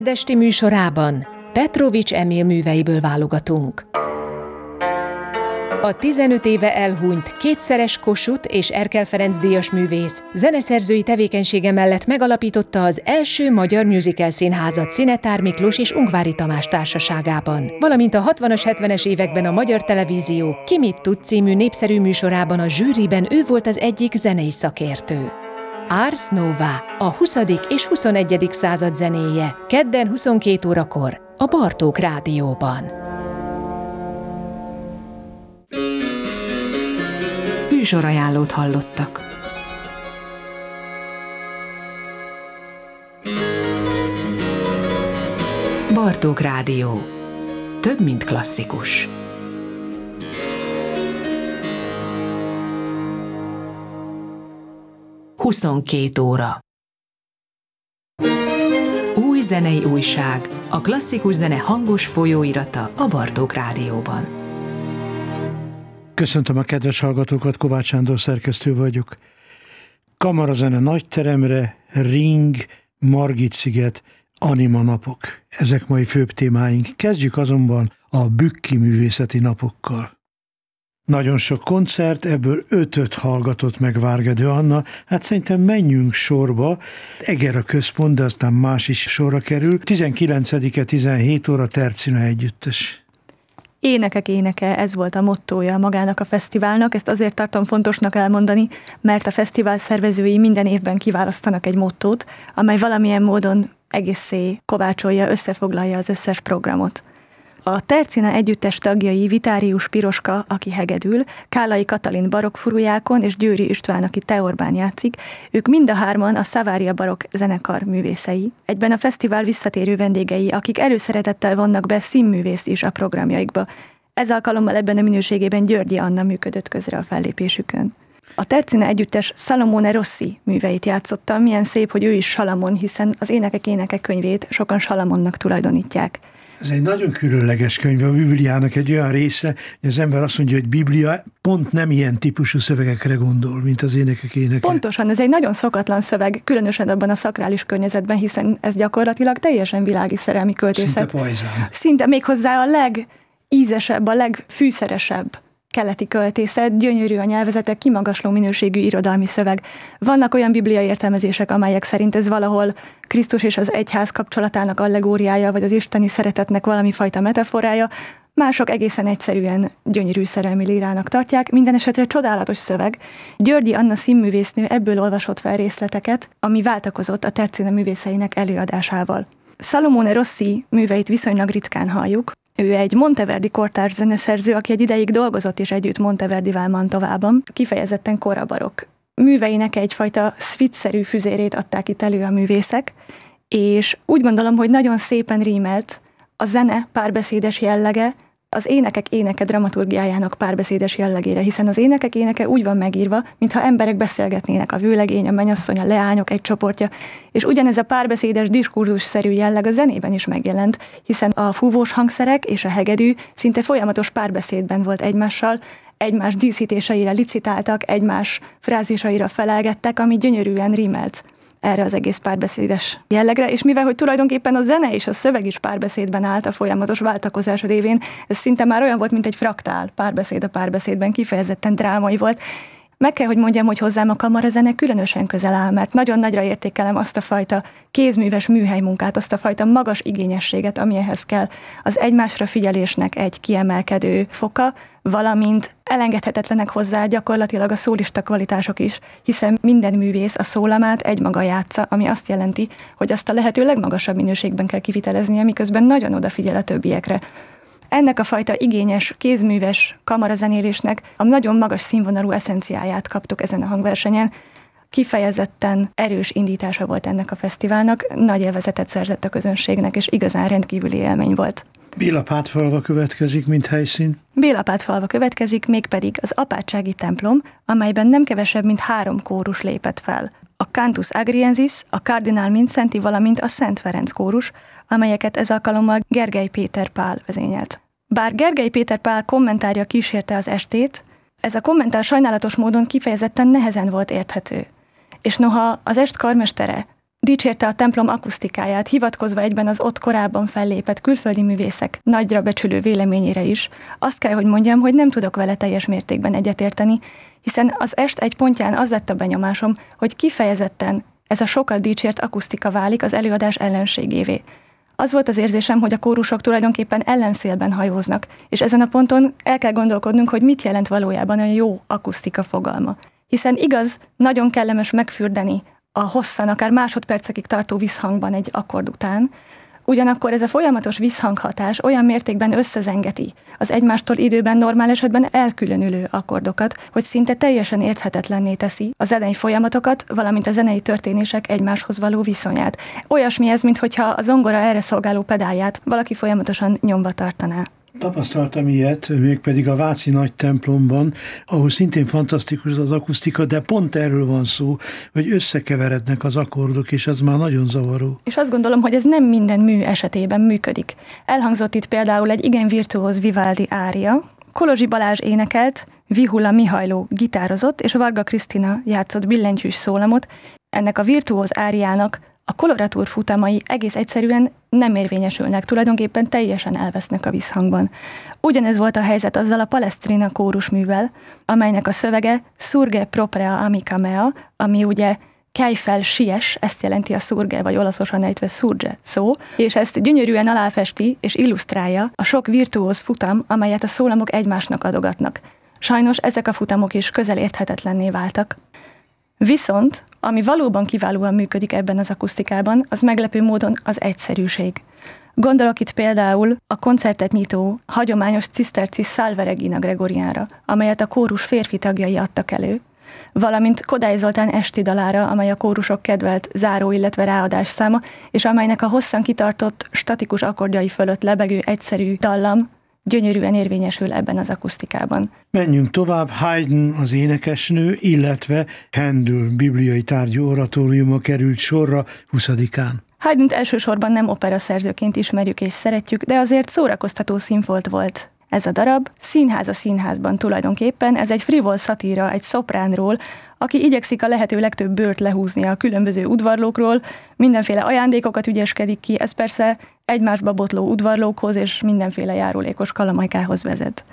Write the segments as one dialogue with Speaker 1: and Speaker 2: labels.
Speaker 1: Desti műsorában Petrovics Emil műveiből válogatunk. A 15 éve elhunyt, kétszeres Kossuth és Erkel Ferenc díjas művész zeneszerzői tevékenysége mellett megalapította az első magyar musical színházat Szinetár Miklós és Ungvári Tamás társaságában, valamint a 60-as, 70-es években a Magyar Televízió Ki mit tud című népszerű műsorában a zsűriben ő volt az egyik zenei szakértő. Ars Nova, a 20. és 21. század zenéje, kedden 22 órakor a Bartók Rádióban. Műsorajánlót hallottak. Bartók Rádió. Több, mint klasszikus. Huszonkettő óra. Új zenei újság, a klasszikus zene hangos folyóirata a Bartók Rádióban.
Speaker 2: Köszöntöm a kedves hallgatókat, Kovács Sándor szerkesztő vagyok. Kamarazene nagyteremre, Ring, Margit-sziget, Anima napok. Ezek mai főbb témáink. Kezdjük azonban a Bükki művészeti napokkal. Nagyon sok koncert, ebből 5-öt hallgatott meg Várgedő Anna. Hát szerintem menjünk sorba. Eger a központ, de aztán más is sorra kerül. 19-e 17 óra Tercina együttes.
Speaker 3: Énekek éneke, ez volt a mottója magának a fesztiválnak. Ezt azért tartom fontosnak elmondani, mert a fesztivál szervezői minden évben kiválasztanak egy mottót, amely valamilyen módon egészé kovácsolja, összefoglalja az összes programot. A Tercina együttes tagjai Vitárius Piroska, aki hegedül, Kállai Katalin barokkfurujákon és Győri István, aki teorbán játszik, ők mind a hárman a Savaria barokk zenekar művészei. Egyben a fesztivál visszatérő vendégei, akik előszeretettel vonnak be színművészt is a programjaikba. Ez alkalommal ebben a minőségében Györgyi Anna működött közre a fellépésükön. A Tercina együttes Salomone Rossi műveit játszotta, milyen szép, hogy ő is Salamon, hiszen az Énekek éneke könyvét sokan Salamonnak tulajdonítják.
Speaker 2: Ez egy nagyon különleges könyv, a Bibliának egy olyan része, hogy az ember azt mondja, hogy Biblia pont nem ilyen típusú szövegekre gondol, mint az Énekek éneke.
Speaker 3: Pontosan, ez egy nagyon szokatlan szöveg, különösen abban a szakrális környezetben, hiszen ez gyakorlatilag teljesen világi szerelmi költészet.
Speaker 2: Szinte pajzán.
Speaker 3: Szinte méghozzá a legízesebb, a legfűszeresebb keleti költészet, gyönyörű a nyelvezete, kimagasló minőségű irodalmi szöveg. Vannak olyan bibliai értelmezések, amelyek szerint ez valahol Krisztus és az egyház kapcsolatának allegóriája, vagy az isteni szeretetnek valami fajta metaforája, mások egészen egyszerűen gyönyörű szerelmi lírának tartják, minden esetre csodálatos szöveg. Györgyi Anna színművésznő ebből olvasott fel részleteket, ami váltakozott a Tercina művészeinek előadásával. Salomone Rossi műveit viszonylag ritkán halljuk. Ő egy Monteverdi kortárs zeneszerző, aki egy ideig dolgozott is együtt Monteverdivel Mantovában, kifejezetten korabarokk. Műveinek egyfajta szvitszerű füzérét adták itt elő a művészek, és úgy gondolom, hogy nagyon szépen rímelt a zene párbeszédes jellege az Énekek éneke dramaturgiájának párbeszédes jellegére, hiszen az Énekek éneke úgy van megírva, mintha emberek beszélgetnének, a vőlegény, a mennyasszony, a leányok egy csoportja, és ugyanez a párbeszédes diskurzusszerű jelleg a zenében is megjelent, hiszen a fúvós hangszerek és a hegedű szinte folyamatos párbeszédben volt egymással, egymás díszítéseire licitáltak, egymás frázésaira felelgettek, ami gyönyörűen rímelt erre az egész párbeszédes jellegre, és mivel, hogy tulajdonképpen a zene és a szöveg is párbeszédben állt a folyamatos váltakozás révén, ez szinte már olyan volt, mint egy fraktál párbeszéd a párbeszédben, kifejezetten drámai volt. Meg kell, hogy mondjam, hogy hozzám a kamarazene különösen közel áll, mert nagyon nagyra értékelem azt a fajta kézműves műhelymunkát, azt a fajta magas igényességet, ami ehhez kell. Az egymásra figyelésnek egy kiemelkedő foka, valamint elengedhetetlenek hozzá gyakorlatilag a szólista kvalitások is, hiszen minden művész a szólamát egymaga játsza, ami azt jelenti, hogy azt a lehető legmagasabb minőségben kell kiviteleznie, miközben nagyon odafigyel a többiekre. Ennek a fajta igényes, kézműves kamarazenélésnek a nagyon magas színvonalú eszenciáját kaptuk ezen a hangversenyen. Kifejezetten erős indítása volt ennek a fesztiválnak, nagy élvezetet szerzett a közönségnek, és igazán rendkívüli élmény volt.
Speaker 2: Bélapátfalva következik, mint helyszín.
Speaker 3: Bélapátfalva következik, mégpedig az apátsági templom, amelyben nem kevesebb, mint 3 kórus lépett fel. A Cantus Agriensis, a Kardinál Mindszenty, valamint a Szent Ferenc kórus, amelyeket ez alkalommal Gergely Péter Pál vezényelt. Bár Gergely Péter Pál kommentárja kísérte az estét, ez a kommentár sajnálatos módon kifejezetten nehezen volt érthető. És noha az est karmestere dicsérte a templom akusztikáját, hivatkozva egyben az ott korábban fellépett külföldi művészek nagyra becsülő véleményére is. Azt kell, hogy mondjam, hogy nem tudok vele teljes mértékben egyetérteni, hiszen az est egy pontján az lett a benyomásom, hogy kifejezetten ez a sokat dicsért akusztika válik az előadás ellenségévé. Az volt az érzésem, hogy a kórusok tulajdonképpen ellenszélben hajóznak, és ezen a ponton el kell gondolkodnunk, hogy mit jelent valójában a jó akusztika fogalma. Hiszen igaz, nagyon kellemes megfürdeni a hosszan, akár másodpercekig tartó visszhangban egy akkord után, ugyanakkor ez a folyamatos visszhanghatás olyan mértékben összezengeti az egymástól időben normál esetben elkülönülő akkordokat, hogy szinte teljesen érthetetlenné teszi a zenei folyamatokat, valamint a zenei történések egymáshoz való viszonyát. Olyasmi ez, minthogyha a zongora erre szolgáló pedálját valaki folyamatosan nyomva tartaná.
Speaker 2: Tapasztaltam ilyet, mégpedig a váci nagy templomban, ahol szintén fantasztikus az akusztika, de pont erről van szó, hogy összekeverednek az akkordok, és ez már nagyon zavaró.
Speaker 3: És azt gondolom, hogy ez nem minden mű esetében működik. Elhangzott itt például egy igen virtuóz Vivaldi ária, Kolozsi Balázs énekelt, Vihula Mihajló gitározott, és Varga Krisztina játszott billentyűs szólamot. Ennek a virtuóz áriának a koloratúr futamai egész egyszerűen nem érvényesülnek, tulajdonképpen teljesen elvesznek a visszhangban. Ugyanez volt a helyzet azzal a Palestrina kórusművel, amelynek a szövege Surge propria amica mea, ami ugye kelj fel, siess, ezt jelenti a surge, vagy olaszosan ejtve surge szó, és ezt gyönyörűen aláfesti és illusztrálja a sok virtuóz futam, amelyet a szólamok egymásnak adogatnak. Sajnos ezek a futamok is közel érthetetlenné váltak. Viszont, ami valóban kiválóan működik ebben az akusztikában, az meglepő módon az egyszerűség. Gondolok itt például a koncertet nyitó, hagyományos ciszterci Salve Regina Gregoriánra, amelyet a kórus férfi tagjai adtak elő, valamint Kodály Zoltán esti dalára, amely a kórusok kedvelt záró, illetve ráadás száma, és amelynek a hosszan kitartott, statikus akkordjai fölött lebegő egyszerű dallam gyönyörűen érvényesül ebben az akusztikában.
Speaker 2: Menjünk tovább, Haydn az énekesnő, illetve Händel bibliai tárgyú oratóriuma került sorra 20-án.
Speaker 3: Haydnt elsősorban nem operaszerzőként ismerjük és szeretjük, de azért szórakoztató színfolt volt ez a darab. Színház a színházban tulajdonképpen, ez egy frivol szatíra egy szopránról, aki igyekszik a lehető legtöbb bőrt lehúzni a különböző udvarlókról, mindenféle ajándékokat ügyeskedik ki, ez persze egymásba botló udvarlókhoz és mindenféle járulékos kalamajkához vezet.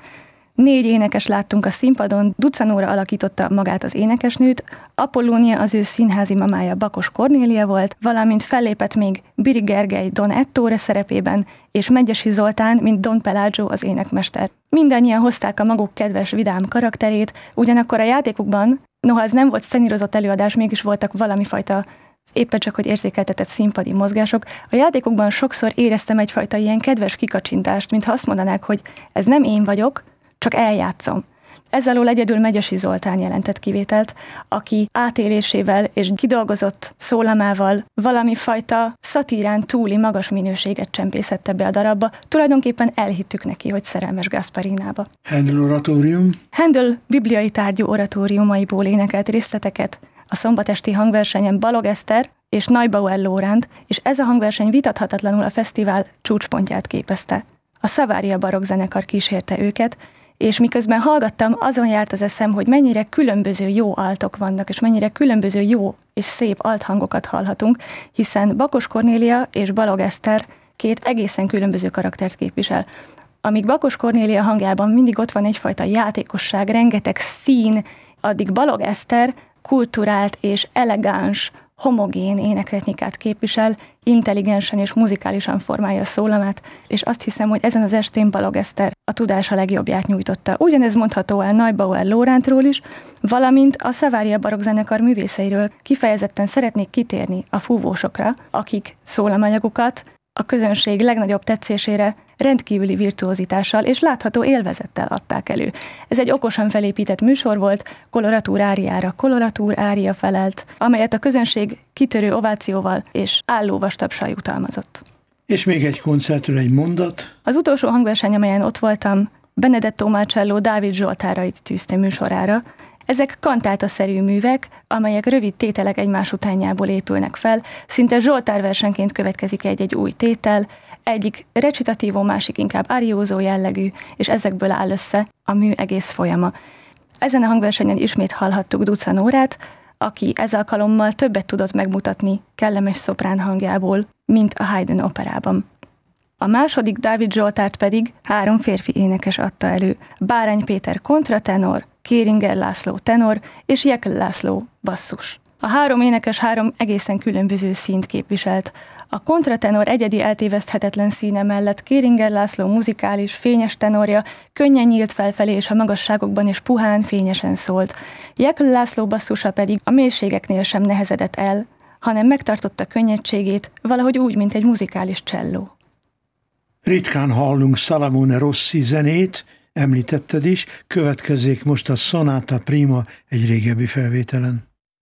Speaker 3: 4 énekes láttunk a színpadon, Ducanóra alakította magát az énekesnőt, Apollónia az ő színházi mamája Bakos Kornélia volt, valamint fellépett még Biri Gergely Don Ettore szerepében, és Megyesi Zoltán, mint Don Pelagio az énekmester. Mindannyian hozták a maguk kedves, vidám karakterét, ugyanakkor a játékukban, noha ez nem volt szenírozott előadás, mégis voltak valami fajta éppen csak, hogy érzékeltetett színpadi mozgások. A játékokban sokszor éreztem egyfajta ilyen kedves kikacsintást, mintha azt mondanák, hogy ez nem én vagyok, csak eljátszom. Ez alól egyedül Megyesi Zoltán jelentett kivételt, aki átélésével és kidolgozott szólamával valami fajta szatírán túli magas minőséget csempészett be a darabba. Tulajdonképpen elhittük neki, hogy szerelmes Gasparinába.
Speaker 2: Händel oratórium?
Speaker 3: Händel bibliai tárgyú oratóriumaiból énekelt részleteket a szombatesti hangversenyen Balog Eszter és Neubauer Lóránt, és ez a hangverseny vitathatatlanul a fesztivál csúcspontját képezte. A Savaria barokk zenekar kísérte őket, és miközben hallgattam, azon járt az eszem, hogy mennyire különböző jó altok vannak, és mennyire különböző jó és szép althangokat hallhatunk, hiszen Bakos Kornélia és Balog Eszter 2 egészen különböző karaktert képvisel. Amíg Bakos Kornélia hangjában mindig ott van egyfajta játékosság, rengeteg szín, addig Balog Eszter kulturált és elegáns, homogén énektechnikát képvisel, intelligensen és muzikálisan formálja a szólamát, és azt hiszem, hogy ezen az estén Balog Eszter a tudása legjobbját nyújtotta. Ugyanez mondható el Neubauer Lórántról is, valamint a Savaria barokk zenekar művészeiről kifejezetten szeretnék kitérni a fúvósokra, akik szólamanyagukat a közönség legnagyobb tetszésére rendkívüli virtuózitással és látható élvezettel adták elő. Ez egy okosan felépített műsor volt, koloratúr áriára koloratúr ária felelt, amelyet a közönség kitörő ovációval és álló vastapsal jutalmazott.
Speaker 2: És még egy koncertről egy mondat.
Speaker 3: Az utolsó hangverseny, amelyen ott voltam, Benedetto Marcello Dávid Zsoltárait tűzte műsorára. Ezek kantátaszerű művek, amelyek rövid tételek egymás utánjából épülnek fel, szinte zsoltárversenként következik egy-egy új tétel, egyik recitatívó, másik inkább ariózó jellegű, és ezekből áll össze a mű egész folyama. Ezen a hangversenyen ismét hallhattuk Ducanórát, aki ez alkalommal többet tudott megmutatni kellemes szoprán hangjából, mint a Haydn operában. A második Dávid Zsoltárt pedig 3 férfi énekes adta elő: Bárány Péter kontratenor, Kéringer László tenor és Jekl László basszus. A 3 énekes 3 egészen különböző színt képviselt. A kontratenor egyedi eltéveszthetetlen színe mellett Kéringer László muzikális, fényes tenorja könnyen nyílt felfelé, és a magasságokban is puhán, fényesen szólt. Jekl László basszusa pedig a mélységeknél sem nehezedett el, hanem megtartotta könnyedségét, valahogy úgy, mint egy muzikális cselló.
Speaker 2: Ritkán hallunk Salamone Rossi zenét, említetted is, következzék most a Sonata Prima egy régebbi felvételen.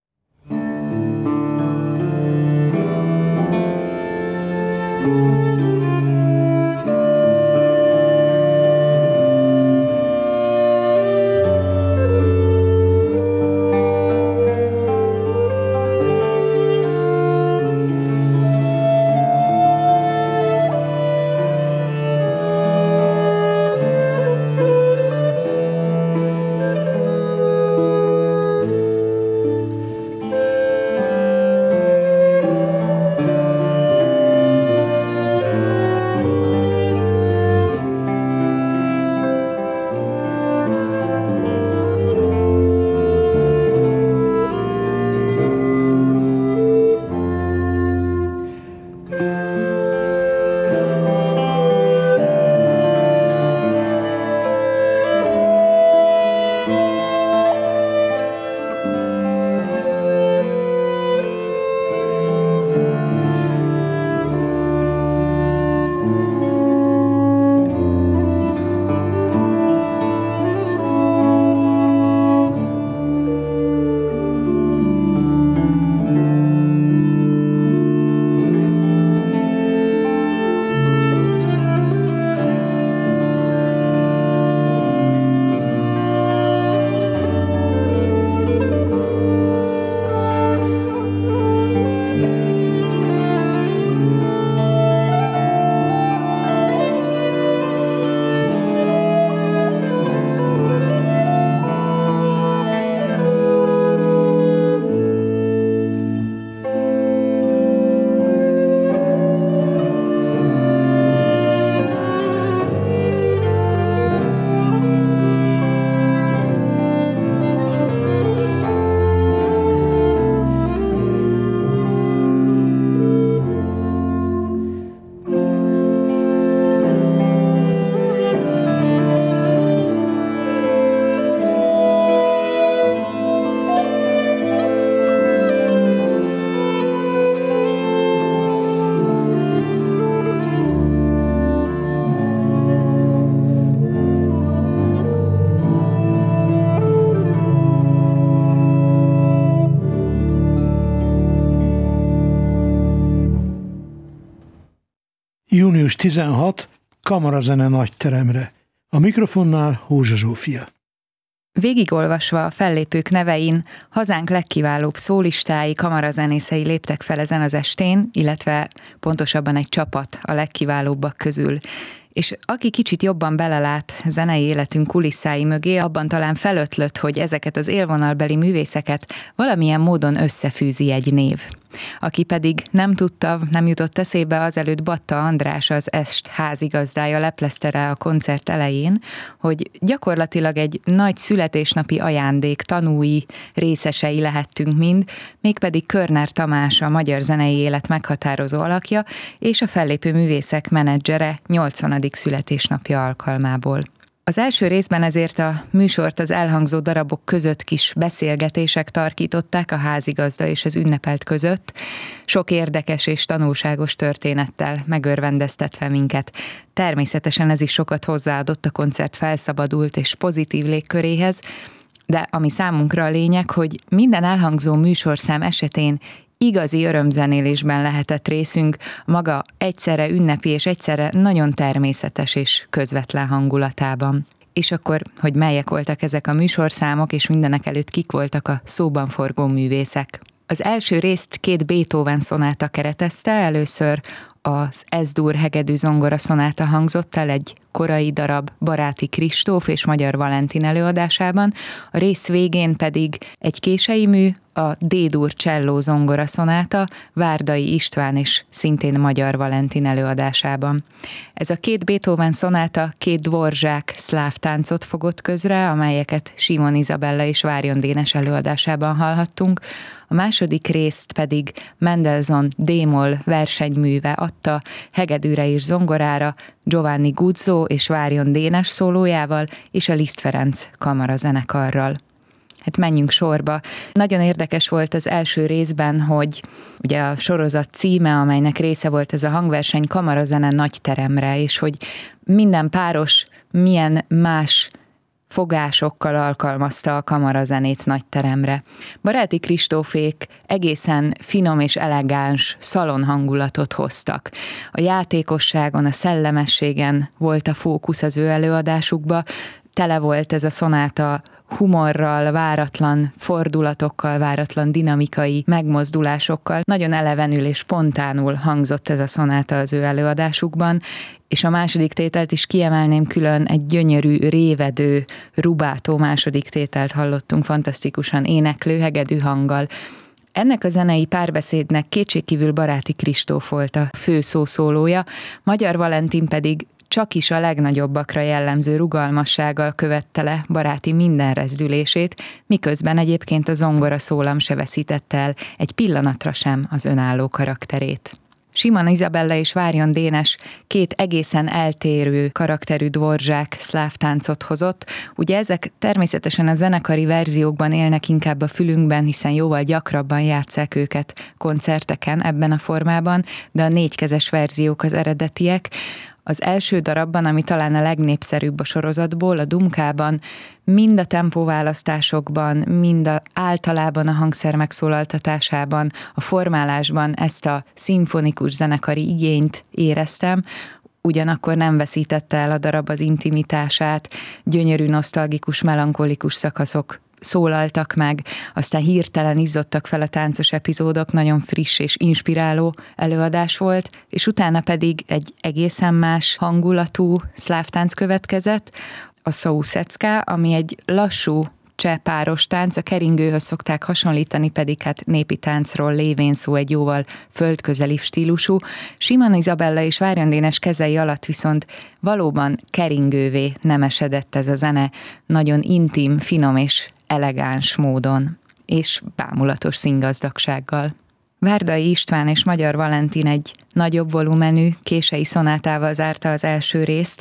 Speaker 2: Június 16, Kamarazene nagyteremre. A mikrofonnál Hózsa Zsófia.
Speaker 4: Végigolvasva a fellépők nevein, hazánk legkiválóbb szólistái, kamarazenészei léptek fel ezen az estén, illetve pontosabban egy csapat a legkiválóbbak közül. És aki kicsit jobban belelát zenei életünk kulisszái mögé, abban talán felötlött, hogy ezeket az élvonalbeli művészeket valamilyen módon összefűzi egy név. Aki pedig nem tudta, nem jutott eszébe, azelőtt Batta András, az est házigazdája leplezte rá a koncert elején, hogy gyakorlatilag egy nagy születésnapi ajándék tanúi, részesei lehettünk mind, mégpedig Körner Tamás, a magyar zenei élet meghatározó alakja, és a fellépő művészek menedzsere 80. születésnapja alkalmából. Az első részben ezért a műsort az elhangzó darabok között kis beszélgetések tarkították a házigazda és az ünnepelt között, sok érdekes és tanulságos történettel megörvendeztetve minket. Természetesen ez is sokat hozzáadott a koncert felszabadult és pozitív légköréhez, de ami számunkra a lényeg, hogy minden elhangzó műsorszám esetén igazi örömzenélésben lehetett részünk, maga egyszerre ünnepi és egyszerre nagyon természetes és közvetlen hangulatában. És akkor, hogy melyek voltak ezek a műsorszámok, és mindenek előtt kik voltak a szóban forgó művészek. Az első részt 2 Beethoven szonáta keretezte, először az S-dur hegedű zongora szonáta hangzott el egy korai darab Baráti Kristóf és Magyar Valentin előadásában, a rész végén pedig egy kései mű, a D-dur cselló zongora szonáta Várdai István és szintén Magyar Valentin előadásában. Ez a két Beethoven szonáta két dvorzsák szláv táncot fogott közre, amelyeket Simon Izabella és Várjon Dénes előadásában hallhattunk, a második részt pedig Mendelssohn D-moll versenyműve adta hegedűre és zongorára Giovanni Guzzo és Várjon Dénes szólójával és a Liszt Ferenc kamarazenekarral. Hát menjünk sorba. Nagyon érdekes volt az első részben, hogy ugye a sorozat címe, amelynek része volt ez a hangverseny, Kamarazene nagyteremre, és hogy minden páros milyen más fogásokkal alkalmazta a kamarazenét nagyteremre. Baráti Kristófék egészen finom és elegáns szalonhangulatot hoztak. A játékosságon, a szellemességen volt a fókusz az ő előadásukba, tele volt ez a szonáta humorral, váratlan fordulatokkal, váratlan dinamikai megmozdulásokkal. Nagyon elevenül és spontánul hangzott ez a szonáta az ő előadásukban, és a második tételt is kiemelném külön, egy gyönyörű, révedő, rubátó második tételt hallottunk fantasztikusan éneklő, hegedű hanggal. Ennek a zenei párbeszédnek kétségkívül Baráti Kristóf volt a fő szószólója, Magyar Valentin pedig csak is a legnagyobbakra jellemző rugalmassággal követte le Baráti minden rezdülését, miközben egyébként a zongora szólam se veszítette el egy pillanatra sem az önálló karakterét. Simon Izabella és Várjon Dénes két egészen eltérő karakterű dvorzsák szláv táncot hozott. Ugye ezek természetesen a zenekari verziókban élnek inkább a fülünkben, hiszen jóval gyakrabban játsszák őket koncerteken ebben a formában, de a négykezes verziók az eredetiek. Az első darabban, ami talán a legnépszerűbb a sorozatból, a Dumkában, mind a tempóválasztásokban, mind általában a hangszer megszólaltatásában, a formálásban ezt a szimfonikus zenekari igényt éreztem, ugyanakkor nem veszítette el a darab az intimitását, gyönyörű, nosztalgikus, melankolikus szakaszok szólaltak meg, aztán hirtelen izzottak fel a táncos epizódok, nagyon friss és inspiráló előadás volt, és utána pedig egy egészen más hangulatú szláv tánc következett, a Souszecka, ami egy lassú cseh páros tánc, a keringőhöz szokták hasonlítani, pedig hát népi táncról lévén szó, egy jóval földközelibb stílusú. Simon Izabella és Várjon Dénes kezei alatt viszont valóban keringővé nemesedett ez a zene, nagyon intim, finom és elegáns módon, és bámulatos színgazdagsággal. Várdai István és Magyar Valentin egy nagyobb volumenű, kései szonátával zárta az első részt.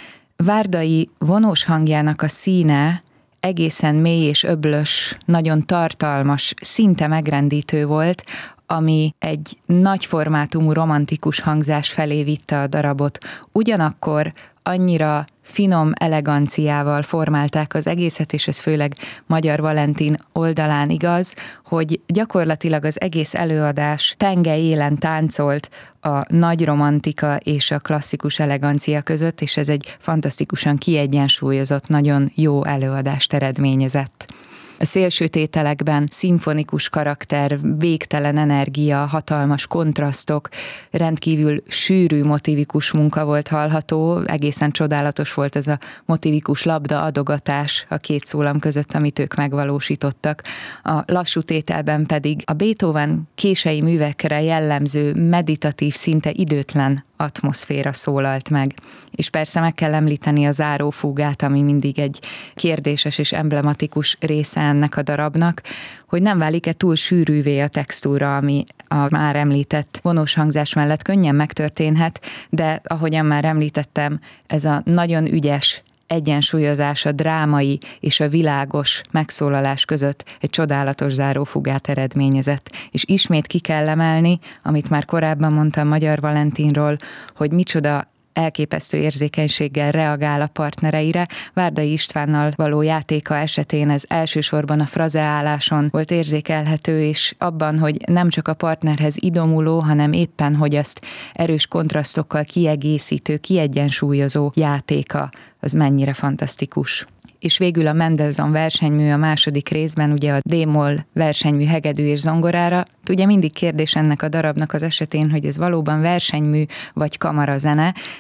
Speaker 4: Várdai vonós hangjának a színe egészen mély és öblös, nagyon tartalmas, szinte megrendítő volt, ami egy nagy formátumú romantikus hangzás felé vitte a darabot. Ugyanakkor annyira finom eleganciával formálták az egészet, és ez főleg Magyar Valentin oldalán igaz, hogy gyakorlatilag az egész előadás tenge élen táncolt a nagy romantika és a klasszikus elegancia között, és ez egy fantasztikusan kiegyensúlyozott, nagyon jó előadást eredményezett. A szélső tételekben szimfonikus karakter, végtelen energia, hatalmas kontrasztok, rendkívül sűrű motivikus munka volt hallható, egészen csodálatos volt ez a motivikus labda adogatás a két szólam között, amit ők megvalósítottak. A lassú tételben pedig a Beethoven kései művekre jellemző, meditatív, szinte időtlen atmoszféra szólalt meg. És persze meg kell említeni a zárófúgát, ami mindig egy kérdéses és emblematikus része ennek a darabnak, hogy nem válik-e túl sűrűvé a textúra, ami a már említett vonós hangzás mellett könnyen megtörténhet, de ahogyan már említettem, ez a nagyon ügyes egyensúlyozás a drámai és a világos megszólalás között egy csodálatos zárófugát eredményezett. És ismét ki kell emelni, amit már korábban mondtam Magyar Valentinról, hogy micsoda elképesztő érzékenységgel reagál a partnereire. Várdai Istvánnal való játéka esetén ez elsősorban a frazeáláson volt érzékelhető, és abban, hogy nem csak a partnerhez idomuló, hanem éppen, hogy azt erős kontrasztokkal kiegészítő, kiegyensúlyozó játéka, az mennyire fantasztikus. És végül a Mendelssohn versenymű a második részben, ugye a D-moll versenymű hegedű és zongorára. Ugye mindig kérdés ennek a darabnak az esetén, hogy ez valóban versenymű vagy kamarazene.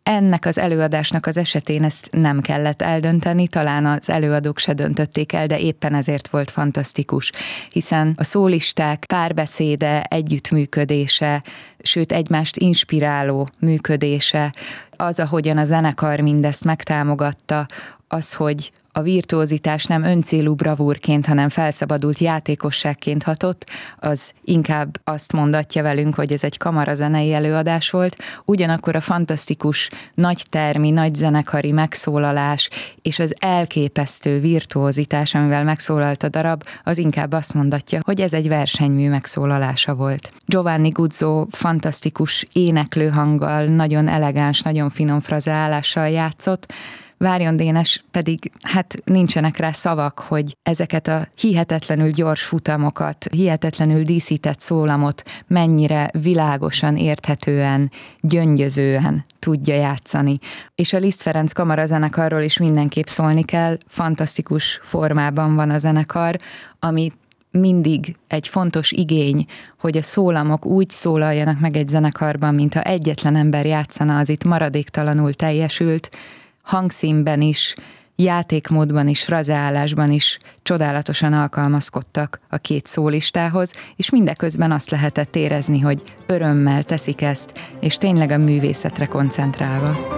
Speaker 4: ennek az előadásnak az esetén ezt nem kellett eldönteni, talán az előadók se döntötték el, de éppen ezért volt fantasztikus, hiszen a szólisták párbeszéde, együttműködése, sőt egymást inspiráló működése, az, ahogyan a zenekar mindezt megtámogatta, az, hogy a virtuózitás nem öncélú bravúrként, hanem felszabadult játékosságként hatott, az inkább azt mondatja velünk, hogy ez egy kamarazenei előadás volt, ugyanakkor a fantasztikus nagytermi, nagy zenekari megszólalás és az elképesztő virtuózitás, amivel megszólalt a darab, az inkább azt mondatja, hogy ez egy versenymű megszólalása volt. Giovanni Guzzo fantasztikus éneklőhanggal, nagyon elegáns, nagyon finom frazeálással játszott, Várjon Dénes pedig, nincsenek rá szavak, hogy ezeket a hihetetlenül gyors futamokat, hihetetlenül díszített szólamot mennyire világosan, érthetően, gyöngyözően tudja játszani. És a Liszt Ferenc kamarazenekarról is mindenképp szólni kell, fantasztikus formában van a zenekar, ami mindig egy fontos igény, hogy a szólamok úgy szólaljanak meg egy zenekarban, mintha egyetlen ember játszana, az itt maradéktalanul teljesült, hangszínben is, játékmódban is, frazeálásban is csodálatosan alkalmazkodtak a két szólistához, és mindeközben azt lehetett érezni, hogy örömmel teszik ezt, és tényleg a művészetre koncentrálva.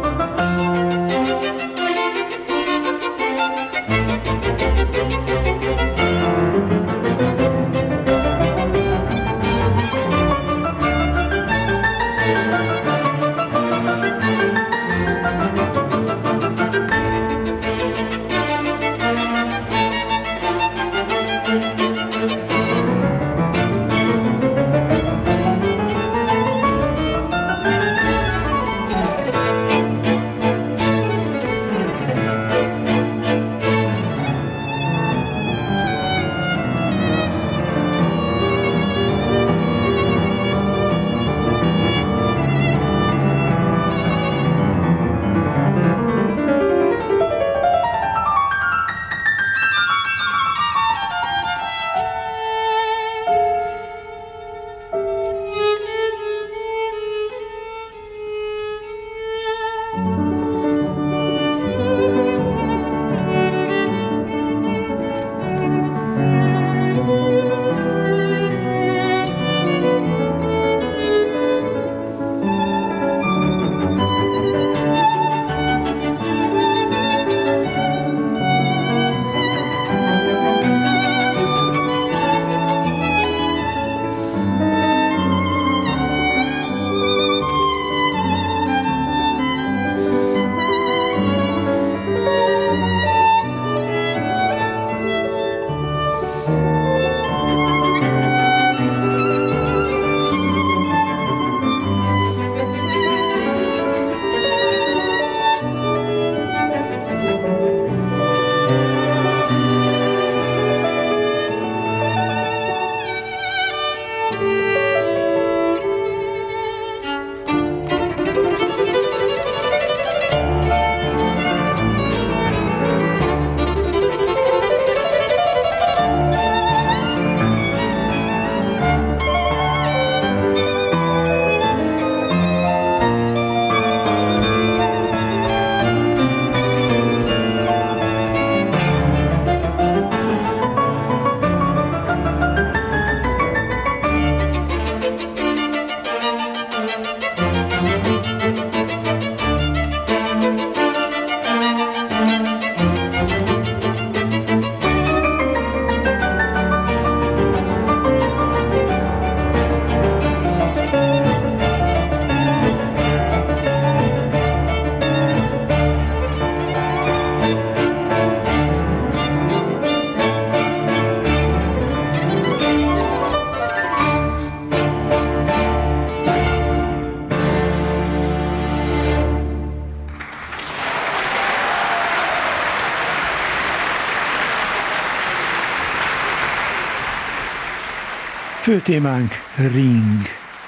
Speaker 2: Fő témánk Ring.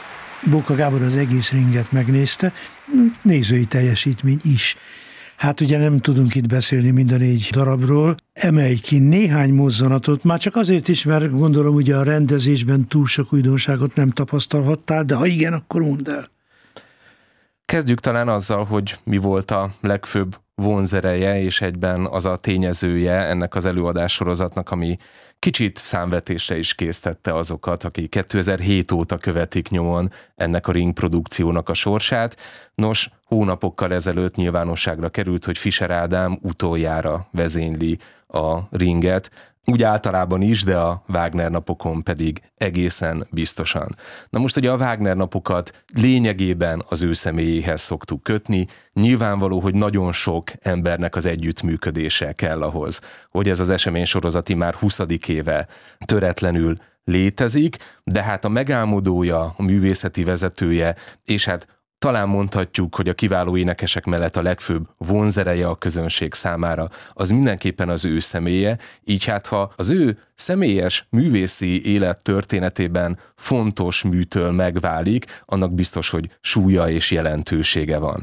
Speaker 2: Bóka Gábor az egész Ringet megnézte, nézői teljesítmény is. Hát ugye nem tudunk itt beszélni mind a 4 darabról. Emelj ki néhány mozzanatot, már csak azért is, mert gondolom ugye a rendezésben túl sok újdonságot nem tapasztalhattál, de ha igen, akkor mondd el.
Speaker 5: Kezdjük talán azzal, hogy mi volt a legfőbb vonzereje, és egyben az a tényezője ennek az előadássorozatnak, ami kicsit számvetésre is késztette azokat, akik 2007 óta követik nyomon ennek a Ring produkciónak a sorsát. Nos, hónapokkal ezelőtt nyilvánosságra került, hogy Fischer Ádám utoljára vezényli a Ringet, úgy általában is, de a Wagner napokon pedig egészen biztosan. Na most ugye a Wagner napokat lényegében az ő személyéhez szoktuk kötni, nyilvánvaló, hogy nagyon sok embernek az együttműködése kell ahhoz, hogy ez az eseménysorozati már 20. éve töretlenül létezik, de hát a megálmodója, a művészeti vezetője, és hát talán mondhatjuk, hogy a kiváló énekesek mellett a legfőbb vonzereje a közönség számára az mindenképpen az ő személye, így hát ha az ő személyes művészi élet történetében fontos műtől megválik, annak biztos, hogy súlya és jelentősége van.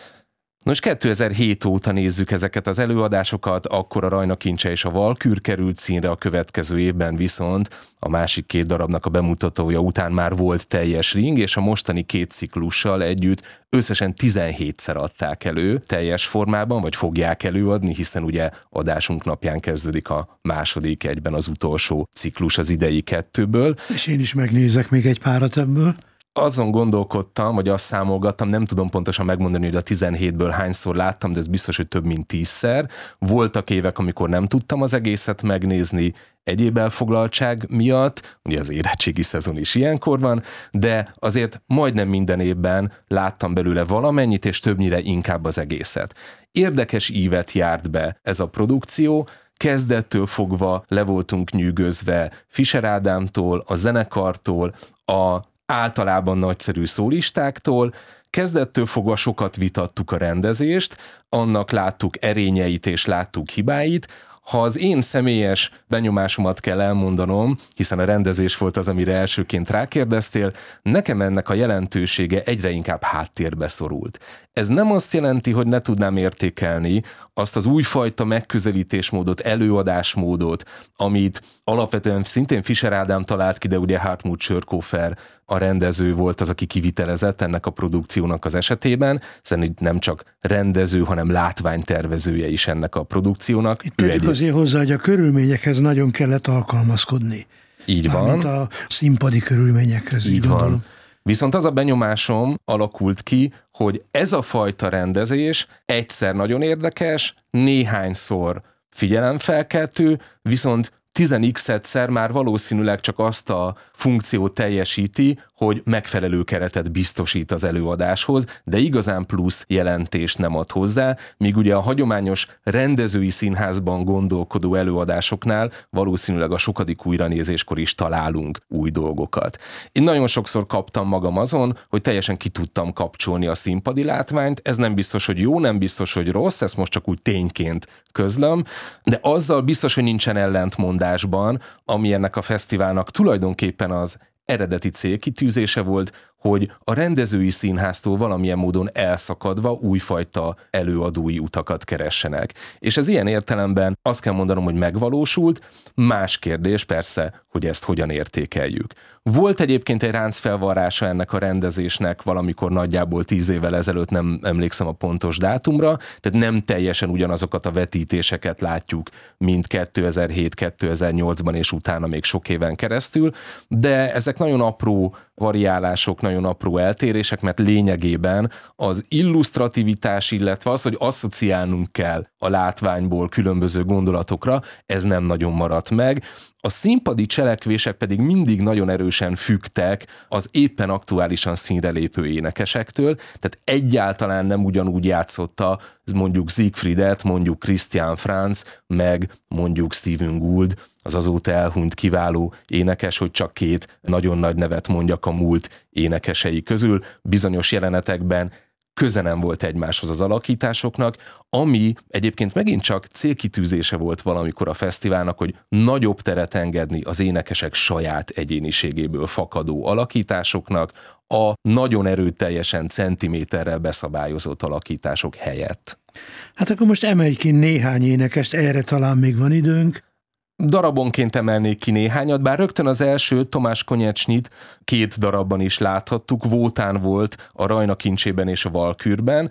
Speaker 5: Nos, 2007 óta nézzük ezeket az előadásokat, akkor a Rajna Kincse és a Valkür került színre, a következő évben viszont a másik 2 darabnak a bemutatója után már volt teljes Ring, és a mostani 2 ciklussal együtt összesen 17-szer adták elő teljes formában, vagy fogják előadni, hiszen ugye adásunk napján kezdődik a második, egyben az utolsó ciklus az idei 2-ből.
Speaker 2: És én is megnézek még egy párat ebből.
Speaker 5: Azon gondolkodtam, vagy azt számolgattam, nem tudom pontosan megmondani, hogy a 17-ből hányszor láttam, de ez biztos, hogy több mint 10-szer. Voltak évek, amikor nem tudtam az egészet megnézni, egyéb elfoglaltság miatt, ugye az érettségi szezon is ilyenkor van, de azért majdnem minden évben láttam belőle valamennyit, és többnyire inkább az egészet. Érdekes ívet járt be ez a produkció, kezdettől fogva le voltunk nyűgözve Fischer Ádámtól, a zenekartól, a általában nagyszerű szólistáktól, kezdettől fogva sokat vitattuk a rendezést, annak láttuk erényeit és láttuk hibáit. Ha az én személyes benyomásomat kell elmondanom, hiszen a rendezés volt az, amire elsőként rákérdeztél, nekem ennek a jelentősége egyre inkább háttérbe szorult. Ez nem azt jelenti, hogy ne tudnám értékelni azt az újfajta megközelítésmódot, előadásmódot, amit alapvetően szintén Fischer Ádám talált ki, de ugye Hartmut Schörkofer a rendező volt az, aki kivitelezett ennek a produkciónak az esetében, hiszen nem csak rendező, hanem látványtervezője is ennek a produkciónak.
Speaker 2: Itt tegyük azért hozzá, hogy a körülményekhez nagyon kellett alkalmazkodni.
Speaker 5: Így van.
Speaker 2: Mármint a színpadi körülményekhez.
Speaker 5: Így van. Viszont az a benyomásom alakult ki, hogy ez a fajta rendezés egyszer nagyon érdekes, néhányszor figyelemfelkeltő, viszont 10x-szer már valószínűleg csak azt a funkciót teljesíti, hogy megfelelő keretet biztosít az előadáshoz, de igazán plusz jelentést nem ad hozzá, míg ugye a hagyományos rendezői színházban gondolkodó előadásoknál valószínűleg a sokadik újranézéskor is találunk új dolgokat. Én nagyon sokszor kaptam magam azon, hogy teljesen ki tudtam kapcsolni a színpadi látványt, ez nem biztos, hogy jó, nem biztos, hogy rossz, ezt most csak úgy tényként közlöm, de azzal biztos, hogy nincsen ellentmondásban, ami ennek a fesztiválnak tulajdonképpen az eredeti célkitűzése volt, hogy a rendezői színháztól valamilyen módon elszakadva újfajta előadói utakat keressenek. És ez ilyen értelemben azt kell mondanom, hogy megvalósult, más kérdés persze, hogy ezt hogyan értékeljük. Volt egyébként egy ráncfelvarrása ennek a rendezésnek valamikor nagyjából 10 évvel ezelőtt, nem emlékszem a pontos dátumra, tehát nem teljesen ugyanazokat a vetítéseket látjuk, mint 2007-2008-ban és utána még sok éven keresztül, de ezek nagyon apró variálások, nagyon apró eltérések, mert lényegében az illusztrativitás, illetve az, hogy asszociálnunk kell a látványból különböző gondolatokra, ez nem nagyon maradt meg. A színpadi cselekvések pedig mindig nagyon erősen függtek az éppen aktuálisan színre lépő énekesektől, tehát egyáltalán nem ugyanúgy játszotta mondjuk Siegfriedet, mondjuk Christian Franz, meg mondjuk Steven Gould, az azóta elhunyt kiváló énekes, hogy csak 2 nagyon nagy nevet mondjak a múlt énekesei közül. Bizonyos jelenetekben köze nem volt egymáshoz az alakításoknak, ami egyébként megint csak célkitűzése volt valamikor a fesztiválnak, hogy nagyobb teret engedni az énekesek saját egyéniségéből fakadó alakításoknak, a nagyon erőteljesen centiméterrel beszabályozott alakítások helyett.
Speaker 2: Hát akkor most emelj ki néhány énekest, erre talán még van időnk.
Speaker 5: darabonként emelnék ki néhányat, bár rögtön az első, Tomás Konyecsnyit 2 darabban is láthattuk, Vótán volt a Rajna kincsében és a Valkürben.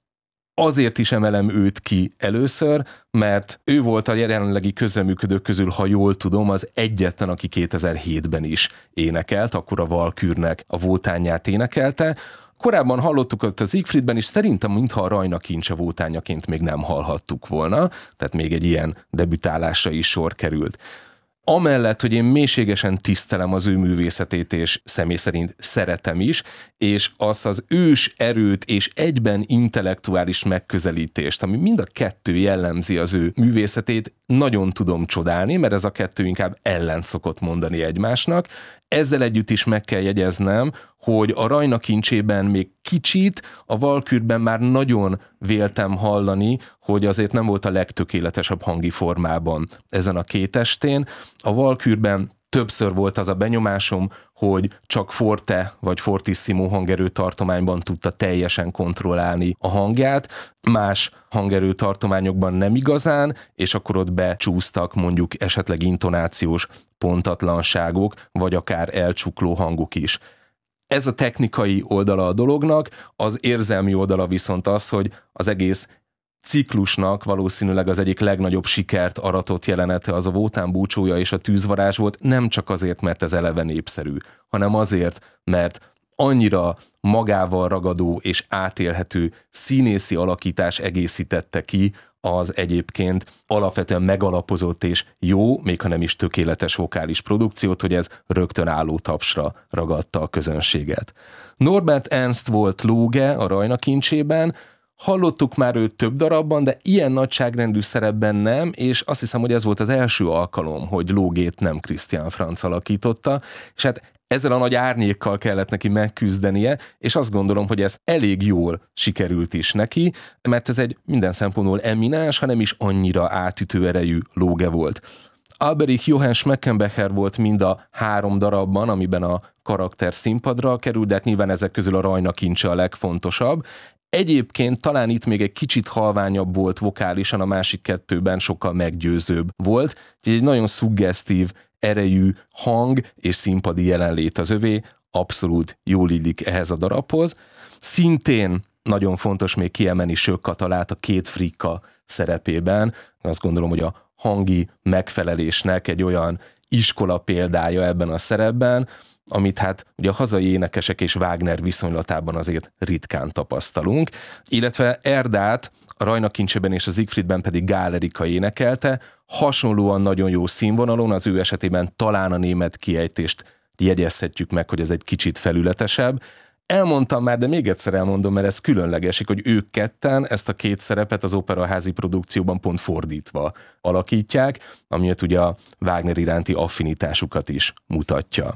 Speaker 5: Azért is emelem őt ki először, mert ő volt a jelenlegi közreműködők közül, ha jól tudom, az egyetlen, aki 2007-ben is énekelt, akkor a Valkürnek a Vótánját énekelte. Korábban hallottuk ott az Siegfriedben is, szerintem mintha a Rajna kincse Vótányaként még nem hallhattuk volna, tehát még egy ilyen debütálásra is sor került. Amellett, hogy én mélységesen tisztelem az ő művészetét, és személy szerint szeretem is, és azt az ős erőt és egyben intellektuális megközelítést, ami mind a kettő jellemzi az ő művészetét, nagyon tudom csodálni, mert ez a kettő inkább ellent szokott mondani egymásnak. Ezzel együtt is meg kell jegyeznem, hogy a Rajna kincsében még kicsit, a Valkürben már nagyon véltem hallani, hogy azért nem volt a legtökéletesebb hangi formában ezen a 2 estén. A Valkürben többször volt az a benyomásom, hogy csak forte vagy fortissimo hangerőtartományban tudta teljesen kontrollálni a hangját, más hangerőtartományokban nem igazán, és akkor ott becsúsztak mondjuk esetleg intonációs pontatlanságok, vagy akár elcsukló hangok is. Ez a technikai oldala a dolognak, az érzelmi oldala viszont az, hogy az egész ciklusnak valószínűleg az egyik legnagyobb sikert aratott jelenete az a Vótán búcsúja és a tűzvarázs volt, nem csak azért, mert ez eleve népszerű, hanem azért, mert annyira magával ragadó és átélhető színészi alakítás egészítette ki az egyébként alapvetően megalapozott és jó, még ha nem is tökéletes vokális produkciót, hogy ez rögtön álló tapsra ragadta a közönséget. Norbert Ernst volt Lóge a Rajna kincsében, hallottuk már őt több darabban, de ilyen nagyságrendű szerepben nem, és azt hiszem, hogy ez volt az első alkalom, hogy Lógét nem Christian Franz alakította, és hát ezzel a nagy árnyékkal kellett neki megküzdenie, és azt gondolom, hogy ez elég jól sikerült is neki, mert ez egy minden szempontból eminens, hanem is annyira átütő erejű Lóge volt. Alberich Johann Schmeckenbecher volt mind a 3 darabban, amiben a karakter színpadra került, de hát nyilván ezek közül a Rajna kincse a legfontosabb. Egyébként talán itt még egy kicsit halványabb volt vokálisan, a másik 2-ben sokkal meggyőzőbb volt. Egy nagyon szuggesztív, erejű hang és színpadi jelenlét az övé, abszolút jól illik ehhez a darabhoz. Szintén nagyon fontos még kiemelni Sök Katalát a 2 frikka szerepében. Azt gondolom, hogy a hangi megfelelésnek egy olyan iskola példája ebben a szerepben, amit hát ugye a hazai énekesek és Wagner viszonylatában azért ritkán tapasztalunk, illetve Erdát a Rajna kincsében és a Siegfriedben pedig Gál Erika énekelte, hasonlóan nagyon jó színvonalon, az ő esetében talán a német kiejtést jegyezhetjük meg, hogy ez egy kicsit felületesebb. Elmondtam már, de még egyszer elmondom, mert ez különlegesik, hogy ők ketten ezt a 2 szerepet az operaházi produkcióban pont fordítva alakítják, amiért ugye a Wagner iránti affinitásukat is mutatja.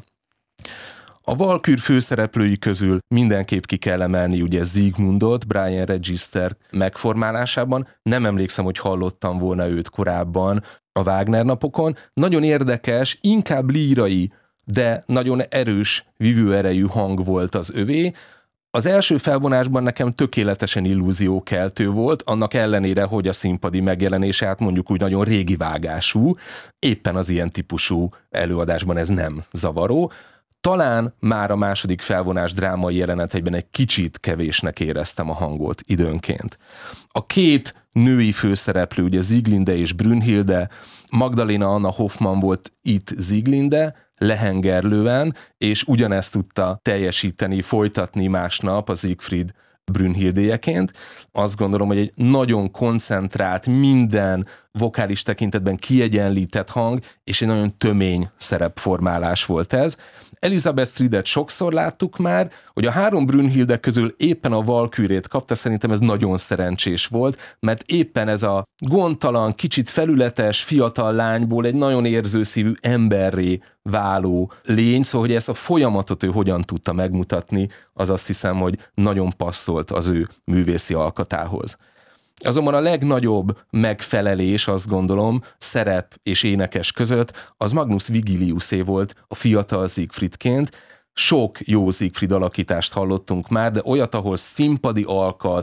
Speaker 5: A Valkür főszereplői közül mindenképp ki kell emelni ugye Siegmundot, Brian Register megformálásában. Nem emlékszem, hogy hallottam volna őt korábban a Wagner napokon. Nagyon érdekes, inkább lírai, de nagyon erős, vívőerejű hang volt az övé. Az első felvonásban nekem tökéletesen illúziókeltő volt, annak ellenére, hogy a színpadi megjelenése hát mondjuk úgy nagyon régi vágású, éppen az ilyen típusú előadásban ez nem zavaró. Talán már a második felvonás drámai jeleneteiben egy kicsit kevésnek éreztem a hangot időnként. A 2 női főszereplő, ugye Sieglinde és Brünnhilde, Magdalena Anna Hoffmann volt itt Sieglinde, lehengerlően, és ugyanezt tudta teljesíteni, folytatni másnap a Siegfried Brünnhildejeként. Azt gondolom, hogy egy nagyon koncentrált, minden vokális tekintetben kiegyenlített hang, és egy nagyon tömény szerepformálás volt ez. Elizabeth Stridet sokszor láttuk már, hogy a 3 Brünnhilde közül éppen a Valkürét kapta, szerintem ez nagyon szerencsés volt, mert éppen ez a gondtalan, kicsit felületes, fiatal lányból egy nagyon érzőszívű emberré váló lény, szóval hogy ezt a folyamatot ő hogyan tudta megmutatni, az azt hiszem, hogy nagyon passzolt az ő művészi alkatához. Azonban a legnagyobb megfelelés, azt gondolom, szerep és énekes között az Magnus Vigiliusé volt a fiatal Siegfriedként. Sok jó Siegfried alakítást hallottunk már, de olyat, ahol színpadi alkat,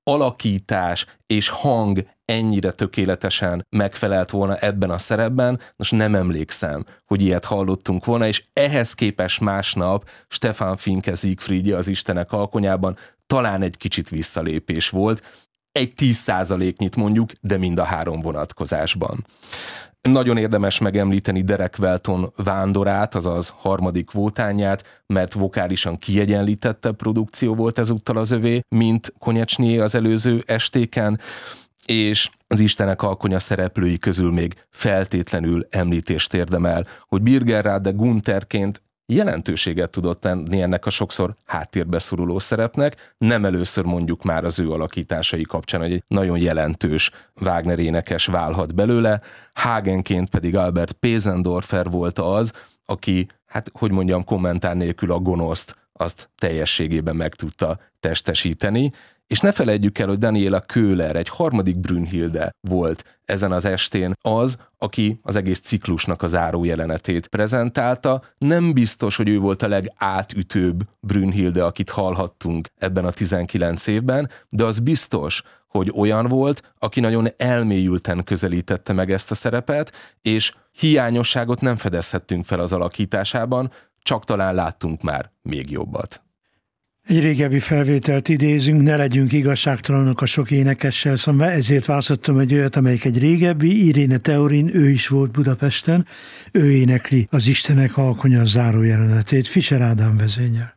Speaker 5: alakítás és hang ennyire tökéletesen megfelelt volna ebben a szerepben, most nem emlékszem, hogy ilyet hallottunk volna, és ehhez képest másnap Stefan Finke Siegfriedje az Istenek alkonyában talán egy kicsit visszalépés volt, egy 10%-nyit mondjuk, de mind a 3 vonatkozásban. Nagyon érdemes megemlíteni Derek Welton vándorát, azaz harmadik vótányát, mert vokálisan kiegyenlítettebb produkció volt ezúttal az övé, mint Konyecsnyé az előző estéken, és az Istenek alkonya szereplői közül még feltétlenül említést érdemel, hogy Birgerráde Guntherként jelentőséget tudott tenni ennek a sokszor háttérbe szoruló szerepnek, nem először mondjuk már az ő alakításai kapcsán, hogy egy nagyon jelentős Wagner énekes válhat belőle, Hagenként pedig Albert Pesendorfer volt az, aki, kommentár nélkül a gonoszt azt teljességében meg tudta testesíteni, és ne felejtjük el, hogy Daniela Köhler, egy harmadik Brünnhilde volt ezen az estén az, aki az egész ciklusnak a záró jelenetét prezentálta. Nem biztos, hogy ő volt a legátütőbb Brünnhilde, akit hallhattunk ebben a 19 évben, de az biztos, hogy olyan volt, aki nagyon elmélyülten közelítette meg ezt a szerepet, és hiányosságot nem fedezhettünk fel az alakításában, csak talán láttunk már még jobbat.
Speaker 2: Egy régebbi felvételt idézünk, ne legyünk igazságtalanok a sok énekessel, szóval ezért választottam egy olyat, amelyik egy régebbi, Irene Theorin, ő is volt Budapesten, ő énekli az Istenek alkonya záró jelenetét, Fischer Ádám vezényel.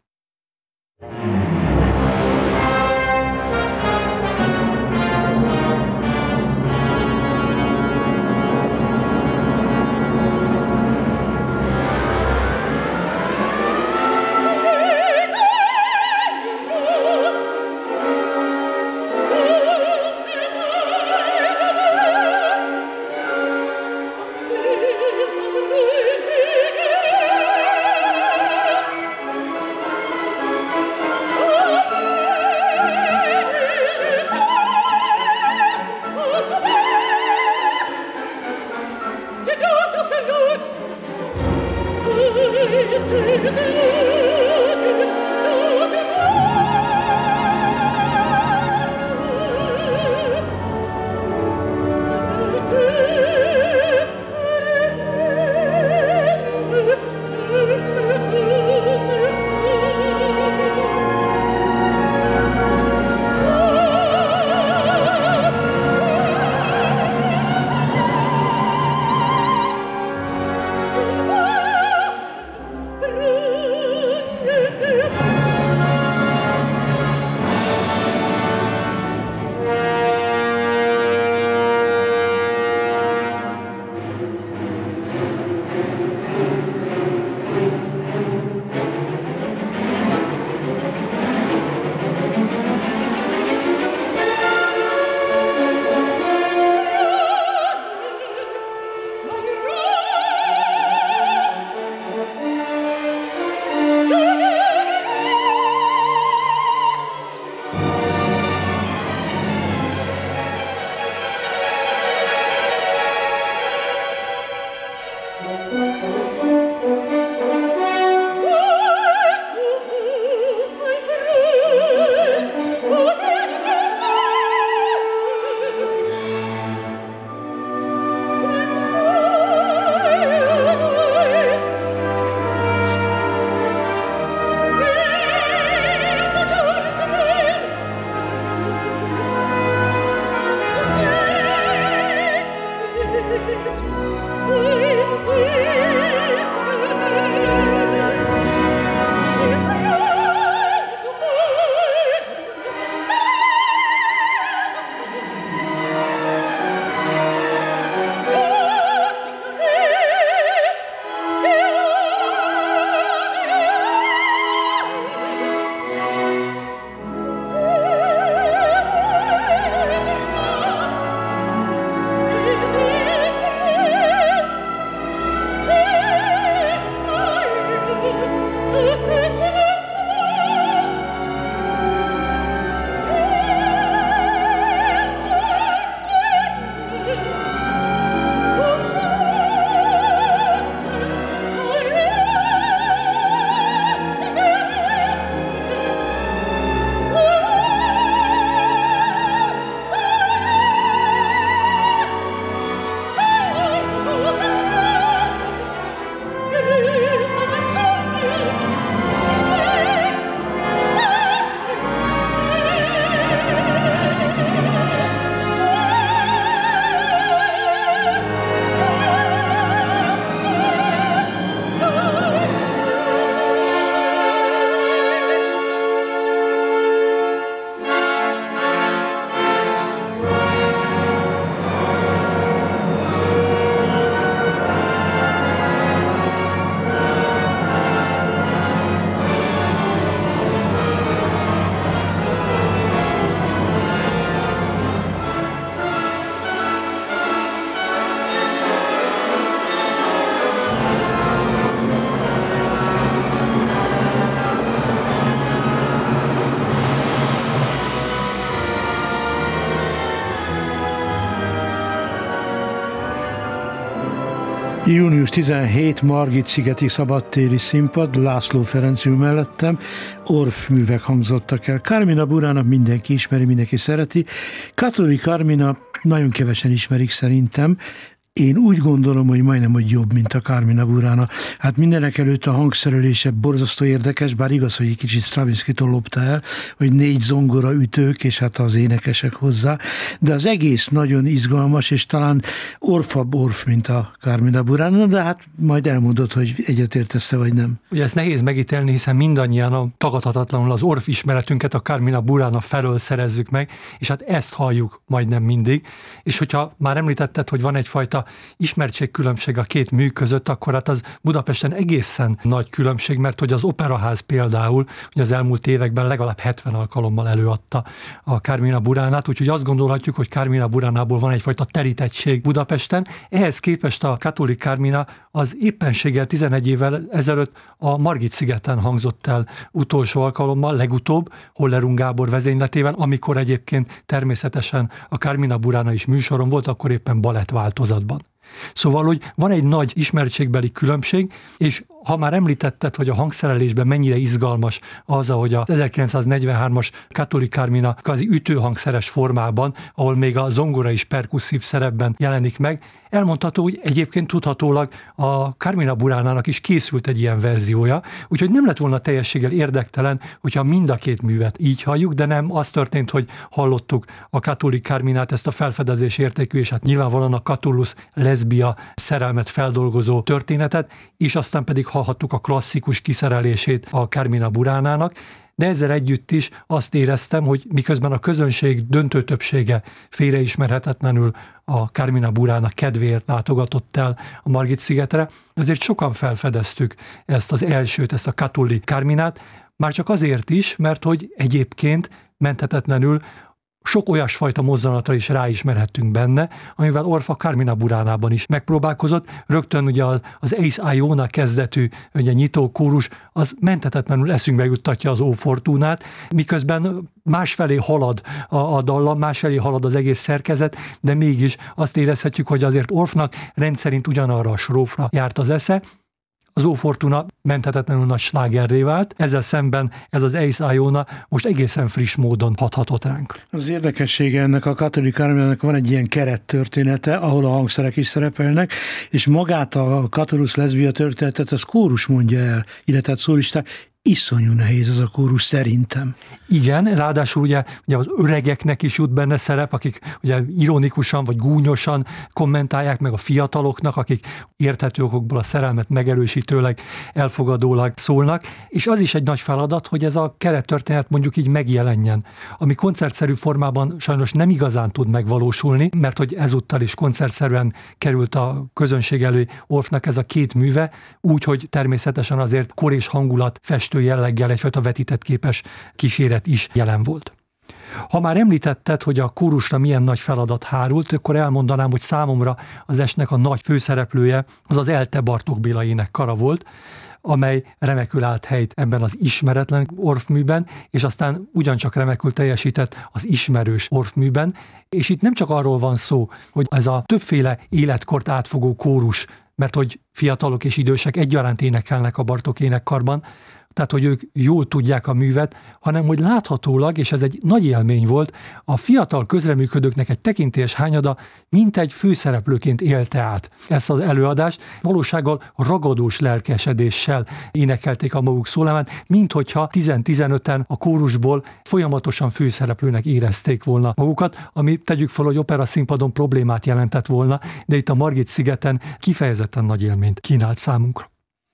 Speaker 2: Június 17, Margit-szigeti szabadtéri színpad, László Ferenc ül mellettem, Orff művek hangzottak el. Carmina Burának mindenki ismeri, mindenki szereti. Cattoli Carmina nagyon kevesen ismerik szerintem. Én úgy gondolom, hogy majdnem, hogy jobb, mint a Carmina Burana. Hát mindenek előtt a hangszerelése borzasztó érdekes, bár igaz, hogy egy kicsit Stravinsky-tól lopta el, hogy 4 zongora ütők, és hát az énekesek hozzá, de az egész nagyon izgalmas, és talán orfabb Orff, mint a Carmina Burana, de hát majd elmondod, hogy egyetértesz-e vagy nem.
Speaker 6: Ugye ezt nehéz megítélni, hiszen mindannyian tagadhatatlanul az Orff ismeretünket a Carmina Burana felől szerezzük meg, és hát ezt halljuk majdnem mindig, és hogyha már említetted, hogy van egyfajta ismertségkülönbség a két mű között, akkor hát az Budapesten egészen nagy különbség, mert hogy az Operaház például, hogy az elmúlt években legalább 70 alkalommal előadta a Carmina Buránát, úgyhogy azt gondolhatjuk, hogy Carmina Buránából van egyfajta terítettség Budapesten. Ehhez képest a Cattoli Carmina az éppenséggel 11 évvel ezelőtt a Margit-szigeten hangzott el utolsó alkalommal, legutóbb Hollerung Gábor vezényletében, amikor egyébként természetesen a Carmina Burana is műsoron volt, akkor éppen balett változatban. Szóval, hogy van egy nagy ismertségbeli különbség, és ha már említetted, hogy a hangszerelésben mennyire izgalmas az, ahogy a 1943-as Cattoli Carmina kvázi ütőhangszeres formában, ahol még a zongora is perkusszív szerepben jelenik meg, elmondható, hogy egyébként tudhatólag a Carmina Buránának is készült egy ilyen verziója, úgyhogy nem lett volna teljességgel érdektelen, hogyha mind a két művet így halljuk, de nem az történt, hogy hallottuk a Cattoli Carminát, ezt a felfedezés értékű, és hát nyilvánvalóan a Catullus leszbia szerelmet feldolgozó történetet, és aztán pedig hallhattuk a klasszikus kiszerelését a Carmina Buránának, de ezzel együtt is azt éreztem, hogy miközben a közönség döntő többsége félreismerhetetlenül a Carmina Burána kedvéért látogatott el a Margit-szigetre, azért sokan felfedeztük ezt az elsőt, ezt a Cattoli Carminát, már csak azért is, mert hogy egyébként menthetetlenül sok olyasfajta mozzanatra is ráismerhettünk benne, amivel Orff a Carmina Buránában is megpróbálkozott. Rögtön ugye az Eis Iona kezdetű ugye nyitó kórus, az menthetetlenül eszünkbe juttatja az Ó Fortunát, miközben másfelé halad a dallam, másfelé halad az egész szerkezet, de mégis azt érezhetjük, hogy azért Orffnak rendszerint ugyanarra a strófra járt az esze. Az Ó Fortuna menthetetlenül nagy slágerré vált, ezzel szemben ez az Eis Iona most egészen friss módon hathatott ránk.
Speaker 2: Az érdekessége ennek a Cattoli Carminának van egy ilyen kerettörténete, ahol a hangszerek is szerepelnek, és magát a Catullus leszbia történetet az kórus mondja el, illetve a szólisták. Iszonyú nehéz ez a kórus szerintem.
Speaker 6: Igen, ráadásul ugye az öregeknek is jut benne szerep, akik ugye ironikusan vagy gúnyosan kommentálják meg a fiataloknak, akik érthető okokból a szerelmet megerősítőleg, elfogadólag szólnak, és az is egy nagy feladat, hogy ez a kerettörténet mondjuk így megjelenjen, ami koncertszerű formában sajnos nem igazán tud megvalósulni, mert hogy ezúttal is koncertszerűen került a közönség elé Orffnak ez a két műve, úgy, hogy természetesen azért kor és hangulat festő jelleggel egyfajta vetített képes kíséret is jelen volt. Ha már említetted, hogy a kórusra milyen nagy feladat hárult, akkor elmondanám, hogy számomra az estnek a nagy főszereplője az az ELTE Bartók Béla énekkara volt, amely remekül állt helyt ebben az ismeretlen Orff műben, és aztán ugyancsak remekül teljesített az ismerős Orff műben, és itt nem csak arról van szó, hogy ez a többféle életkort átfogó kórus, mert hogy fiatalok és idősek egyaránt énekelnek a Bartók énekkarban, tehát hogy ők jól tudják a művet, hanem hogy láthatólag, és ez egy nagy élmény volt, a fiatal közreműködőknek egy tekintélyes hányada mintegy főszereplőként élte át ezt az előadást, valósággal ragadós lelkesedéssel énekelték a maguk szólamát, minthogyha 10-15-en a kórusból folyamatosan főszereplőnek érezték volna magukat, ami tegyük fel, hogy opera színpadon problémát jelentett volna, de itt a Margit-szigeten kifejezetten nagy élményt kínált számunkra.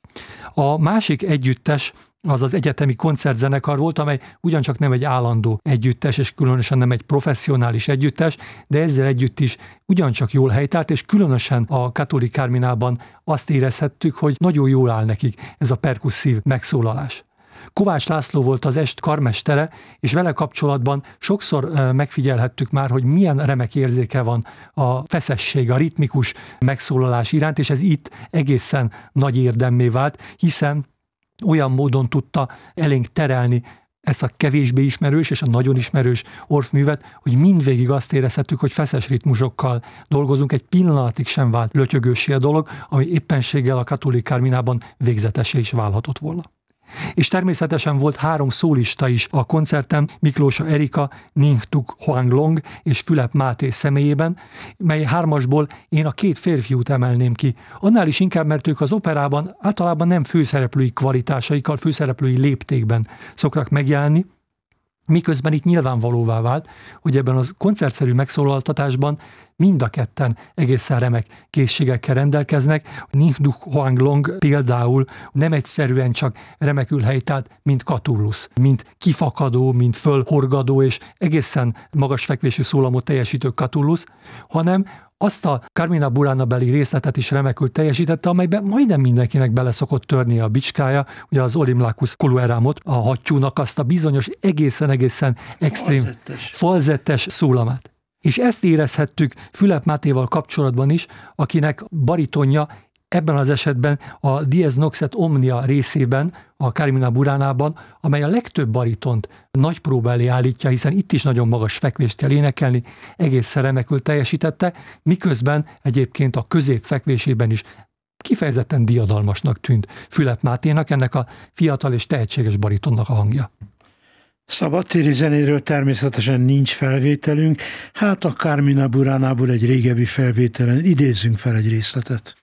Speaker 6: A másik együttes az az egyetemi koncertzenekar volt, amely ugyancsak nem egy állandó együttes, és különösen nem egy professzionális együttes, de ezzel együtt is ugyancsak jól helytált, és különösen a Cattoli Carminában azt érezhettük, hogy nagyon jól áll nekik ez a perkusszív megszólalás. Kovács László volt az est karmestere, és vele kapcsolatban sokszor megfigyelhettük már, hogy milyen remek érzéke van a feszesség, a ritmikus megszólalás iránt, és ez itt egészen nagy érdemmé vált, hiszen olyan módon tudta elénk terelni ezt a kevésbé ismerős és a nagyon ismerős orff-művet, hogy mindvégig azt érezhettük, hogy feszes ritmusokkal dolgozunk, egy pillanatig sem vált lötyögőssé a dolog, ami éppenséggel a Katholik Carminában végzetesé is válhatott volna. És természetesen volt 3 szólista is a koncerten, Miklósa Erika, Ning Tuk Hoang Long és Fülep Máté személyében, mely 3-asból én a 2 férfiút emelném ki. Annál is inkább, mert ők az operában általában nem főszereplői kvalitásaikkal, főszereplői léptékben szoktak megjelenni, miközben itt nyilvánvalóvá vált, hogy ebben a koncertszerű megszólaltatásban mind a ketten egészen remek készségekkel rendelkeznek. Ning Tuk Hoang Long például nem egyszerűen csak remekül helytált, mint Catullus, mint kifakadó, mint fölhorgadó és egészen magas fekvésű szólamot teljesítő Catullus, hanem azt a Carmina Burana beli részletet is remekül teljesítette, amelyben majdnem mindenkinek bele szokott törni a bicskája, ugye az Olimlacus Colueramot, a hattyúnak azt a bizonyos egészen extrém falzettes szólamát. És ezt érezhettük Fülep Mátéval kapcsolatban is, akinek baritonja ebben az esetben a Dies Noxet Omnia részében, a Carmina Buránában, amely a legtöbb baritont nagy próba elé állítja, hiszen itt is nagyon magas fekvést kell énekelni, egészen remekül teljesítette, miközben egyébként a középfekvésében is kifejezetten diadalmasnak tűnt Fülep Máténak, ennek a fiatal és tehetséges baritonnak a hangja.
Speaker 2: Szabadtéri zenéről természetesen nincs felvételünk, hát a Carmina Buránából egy régebbi felvételen idézzünk fel egy részletet.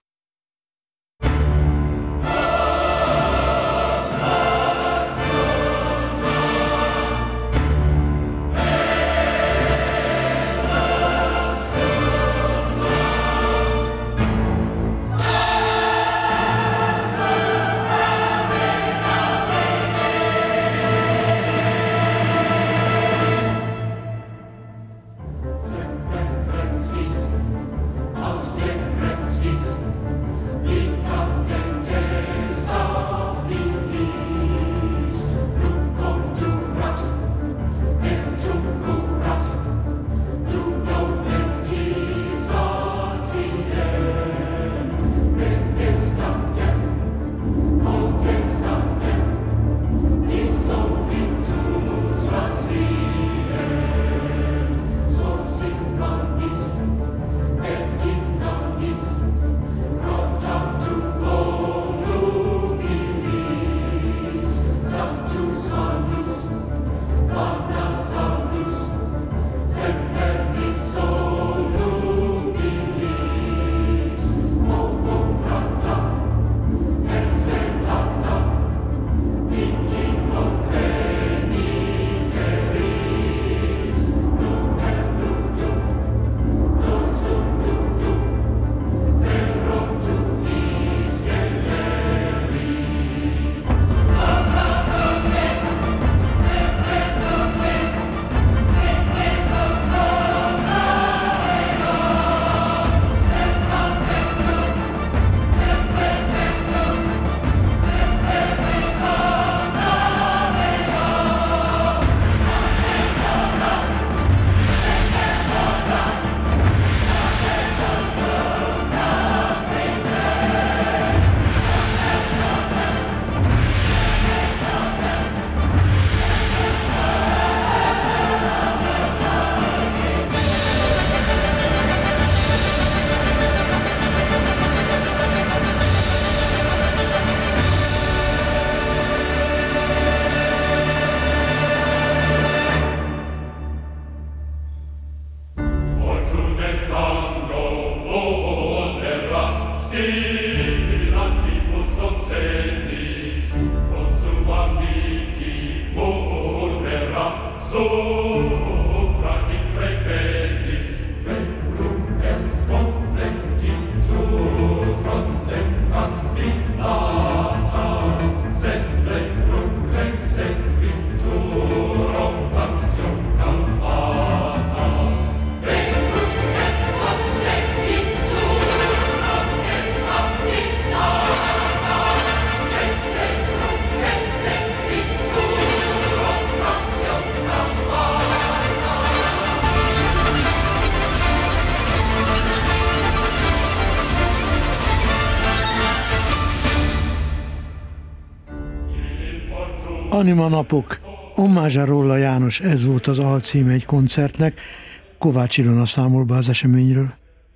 Speaker 2: Anima napok Omázsa Rolla János, ez volt az alcíme egy koncertnek. Kovács Ilona számol be az eseményről.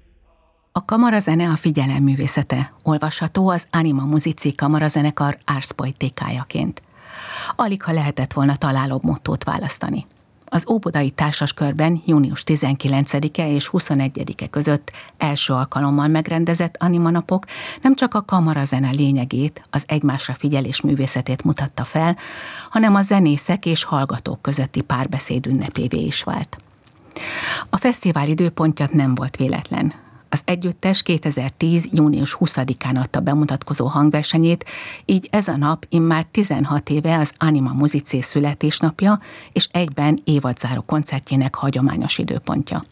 Speaker 7: A kamarazene a figyelem művészete, olvasható az Anima Musici kamarazenekar Ars Poeticajaként. Alig ha lehetett volna találóbb mottót választani. Az óbudai társaskörben június 19-e és 21-e között első alkalommal megrendezett Anima napok nem csak a kamarazene lényegét, az egymásra figyelés művészetét mutatta fel, hanem a zenészek és hallgatók közötti párbeszéd ünnepévé is vált. A fesztivál időpontja nem volt véletlen. Az együttes 2010. június 20-án adta bemutatkozó hangversenyét, így ez a nap immár 16 éve az Anima Musici születésnapja, és egyben évadzáró koncertjének hagyományos időpontja.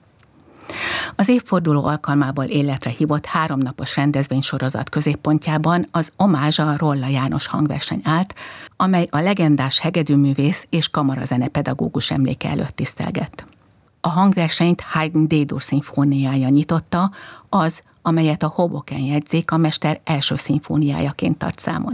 Speaker 7: Az évforduló alkalmából életre hívott 3 napos rendezvénysorozat középpontjában az Omázsa Rolla János hangverseny állt, amely a legendás hegedűművész és kamarazene pedagógus emléke előtt tisztelgett. A hangversenyt Haydn D-dur szimfóniája nyitotta, az, amelyet a Hoboken jegyzék a mester első szimfóniájaként tart számon.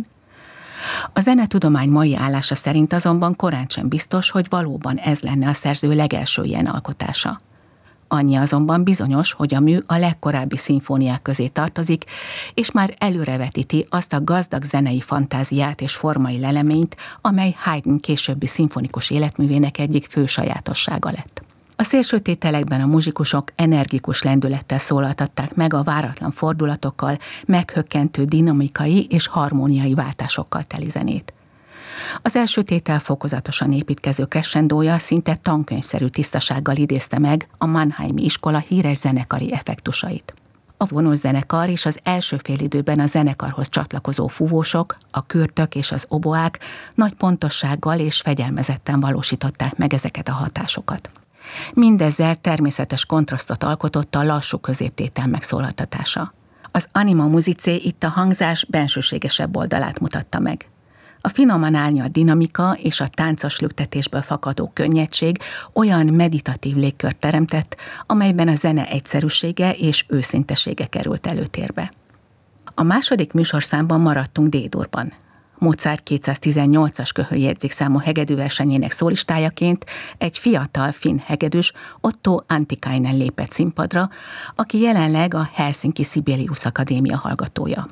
Speaker 7: A zenetudomány mai állása szerint azonban korán sem biztos, hogy valóban ez lenne a szerző legelső ilyen alkotása. Annyi azonban bizonyos, hogy a mű a legkorábbi szimfóniák közé tartozik, és már előrevetíti azt a gazdag zenei fantáziát és formai leleményt, amely Haydn későbbi szimfonikus életművének egyik fő sajátossága lett. A szélsőtételekben a muzsikusok energikus lendülettel szólaltatták meg a váratlan fordulatokkal, meghökkentő dinamikai és harmóniai váltásokkal teli zenét. Az első tétel fokozatosan építkező crescendója szinte tankönyvszerű tisztasággal idézte meg a Mannheimi iskola híres zenekari effektusait. A vonós zenekar és az első félidőben a zenekarhoz csatlakozó fúvósok, a kürtök és az oboák nagy pontossággal és fegyelmezetten valósították meg ezeket a hatásokat. Mindezzel természetes kontrasztot alkotott a lassú középtétel megszólaltatása. Az Anima Musici itt a hangzás bensőségesebb oldalát mutatta meg. A finoman árnyalt dinamika és a táncos lüktetésből fakadó könnyedség olyan meditatív légkört teremtett, amelyben a zene egyszerűsége és őszintesége került előtérbe. A második műsorszámban maradtunk D-durban. Mozart 218-as köhöljegyzékszámú hegedűversenyének szólistájaként egy fiatal finn hegedűs, Otto Antikainen lépett színpadra, aki jelenleg a Helsinki Sibelius Akadémia hallgatója.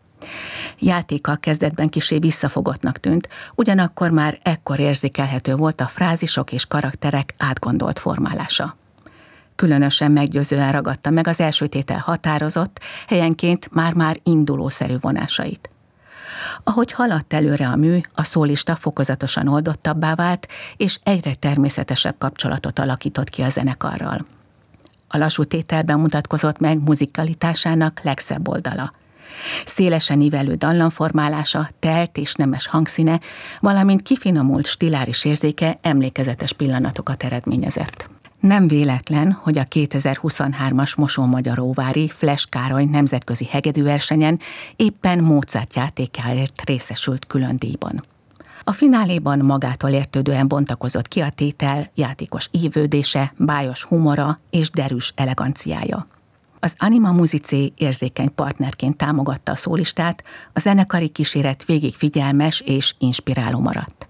Speaker 7: Játéka kezdetben kissé visszafogottnak tűnt, ugyanakkor már ekkor érzékelhető volt a frázisok és karakterek átgondolt formálása. Különösen meggyőzően ragadta meg az első tétel határozott, helyenként már-már indulószerű vonásait. Ahogy haladt előre a mű, a szólista fokozatosan oldottabbá vált, és egyre természetesebb kapcsolatot alakított ki a zenekarral. A lassú tételben mutatkozott meg muzikalitásának legszebb oldala. Szélesen ívelő dallamformálása, telt és nemes hangszíne, valamint kifinomult stiláris érzéke emlékezetes pillanatokat eredményezett. Nem véletlen, hogy a 2023-as Mosonmagyaróvári Flesch Károly nemzetközi hegedűversenyen éppen Mozart játékáért részesült külön díjban. A fináléban magától értődően bontakozott ki a tétel játékos ívődése, bájos humora és derűs eleganciája. Az Anima Musici érzékeny partnerként támogatta a szólistát, a zenekari kíséret végig figyelmes és inspiráló maradt.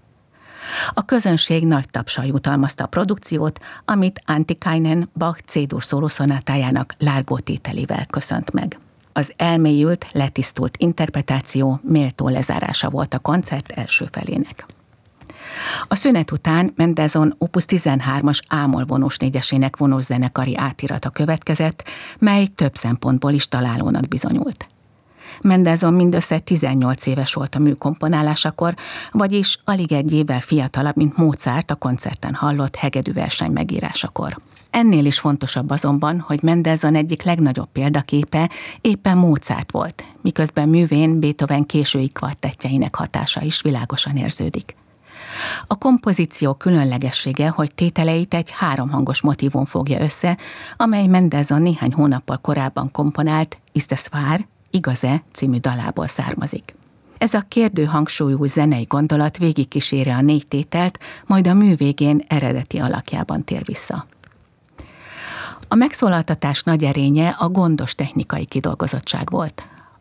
Speaker 7: A közönség nagy tapsal jutalmazta a produkciót, amit Antikainen Bach C-dur szólószonátájának Largo tételével köszönt meg. Az elmélyült, letisztult interpretáció méltó lezárása volt a koncert első felének. A szünet után Mendelssohn Opus 13-as A-moll vonós négyesének vonós zenekari átirata következett, mely több szempontból is találónak bizonyult. Mendelssohn mindössze 18 éves volt a mű komponálásakor, vagyis alig egy évvel fiatalabb, mint Mozart a koncerten hallott hegedűverseny megírásakor. Ennél is fontosabb azonban, hogy Mendelssohn egyik legnagyobb példaképe éppen Mozart volt, miközben művén Beethoven késői kvartettjeinek hatása is világosan érződik. A kompozíció különlegessége, hogy tételeit egy 3 hangos motívum fogja össze, amely Mendelssohn néhány hónappal korábban komponált Ist es wahr? Igaz-e? Című dalából származik. Ez a kérdő hangsúlyú zenei gondolat végigkíséri a 4 tételt, majd a mű végén eredeti alakjában tér vissza. A megszólaltatás nagy erénye a gondos technikai kidolgozottság volt.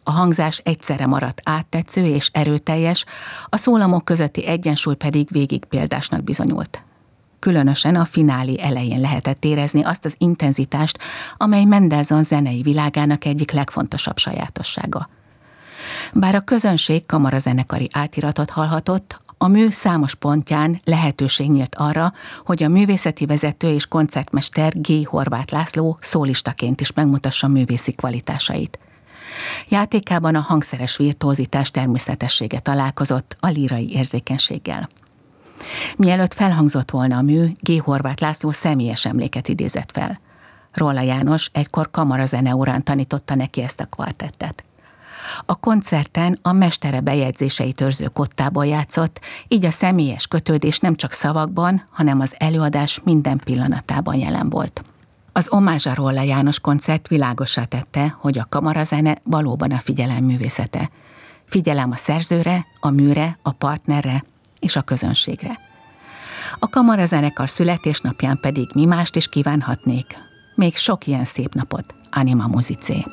Speaker 7: A hangzás egyszerre maradt áttetsző és erőteljes, a szólamok közötti egyensúly pedig végig példásnak bizonyult. Különösen a finálé elején lehetett érezni azt az intenzitást, amely Mendelssohn zenei világának egyik legfontosabb sajátossága. Bár a közönség kamarazenekari átiratot hallhatott, a mű számos pontján lehetőség nyílt arra, hogy a művészeti vezető és koncertmester G. Horváth László szólistaként is megmutassa művészi kvalitásait. Játékában a hangszeres virtuózitás természetessége találkozott a lírai érzékenységgel. Mielőtt felhangzott volna a mű, G. Horváth László személyes emléket idézett fel. Rolla János egykor kamarazene órán tanította neki ezt a kvartettet. A koncerten a mestere bejegyzéseit őrző kottából játszott, így a személyes kötődés nem csak szavakban, hanem az előadás minden pillanatában jelen volt. Az Omázs a Rolla János koncert világossá tette, hogy a kamarazene valóban a figyelem művészete. Figyelem a szerzőre, a műre, a partnerre és a közönségre. A kamarazenekar születésnapján pedig mi mást is kívánhatnék. Még sok ilyen szép napot, Anima Musicae.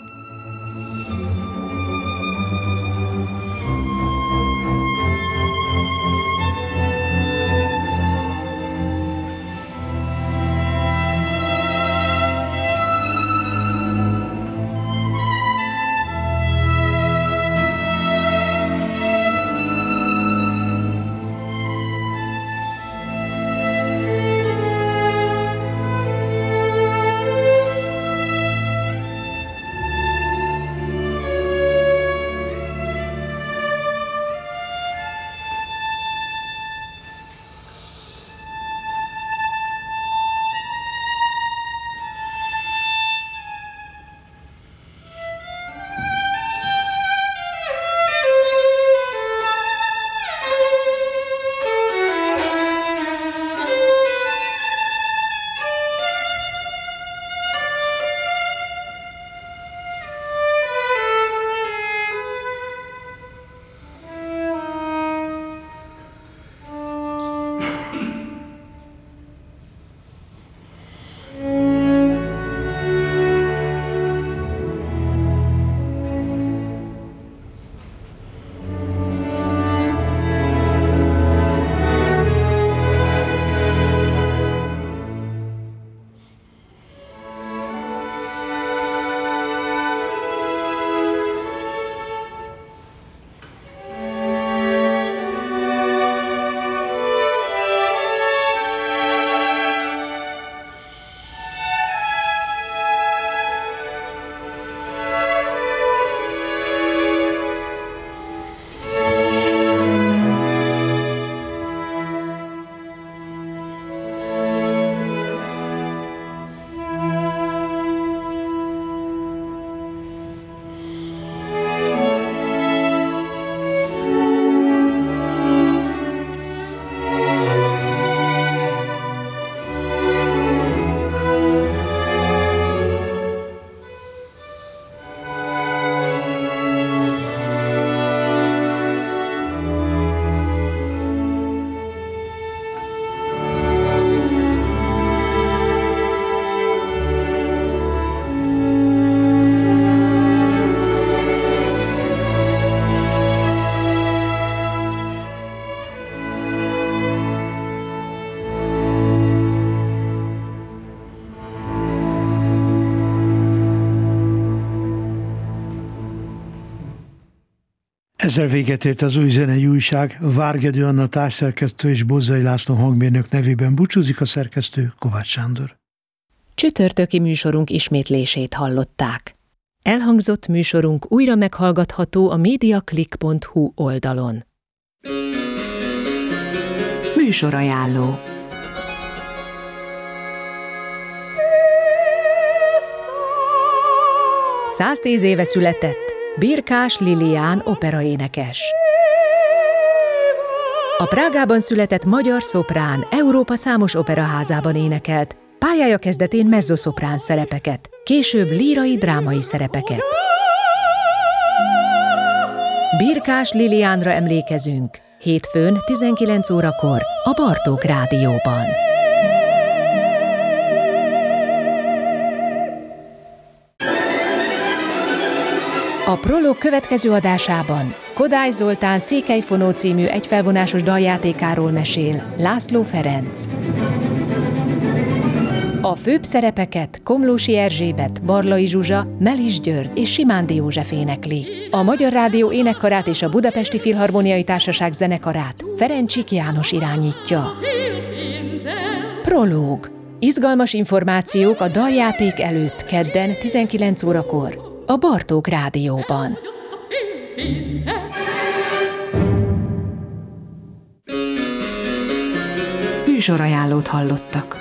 Speaker 2: Ezzel véget ért az Új Zenei Újság. Várgedő Anna társszerkesztő és Bozzai László hangmérnök nevében búcsúzik a szerkesztő, Kovács Sándor.
Speaker 1: Csütörtöki műsorunk ismétlését hallották. Elhangzott műsorunk újra meghallgatható a mediaclick.hu oldalon. Műsorajánló. ...110 éve született Birkás Lilián operaénekes. A Prágában született magyar szoprán Európa számos operaházában énekelt, pályája kezdetén mezzoszoprán szerepeket, később lírai drámai szerepeket. Birkás Liliánra emlékezünk, hétfőn 19 órakor a Bartók Rádióban. A Prolog következő adásában Kodály Zoltán Székelyfonó című egyfelvonásos daljátékáról mesél László Ferenc. A főbb szerepeket Komlósi Erzsébet, Barlai Zsuzsa, Melis György és Simándi József énekli. A Magyar Rádió énekkarát és a Budapesti Filharmoniai Társaság zenekarát Ferencsik János irányítja. Prológ. Izgalmas információk a daljáték előtt kedden 19 órakor a Bartók Rádióban.
Speaker 8: Műsorajánlót hallottak.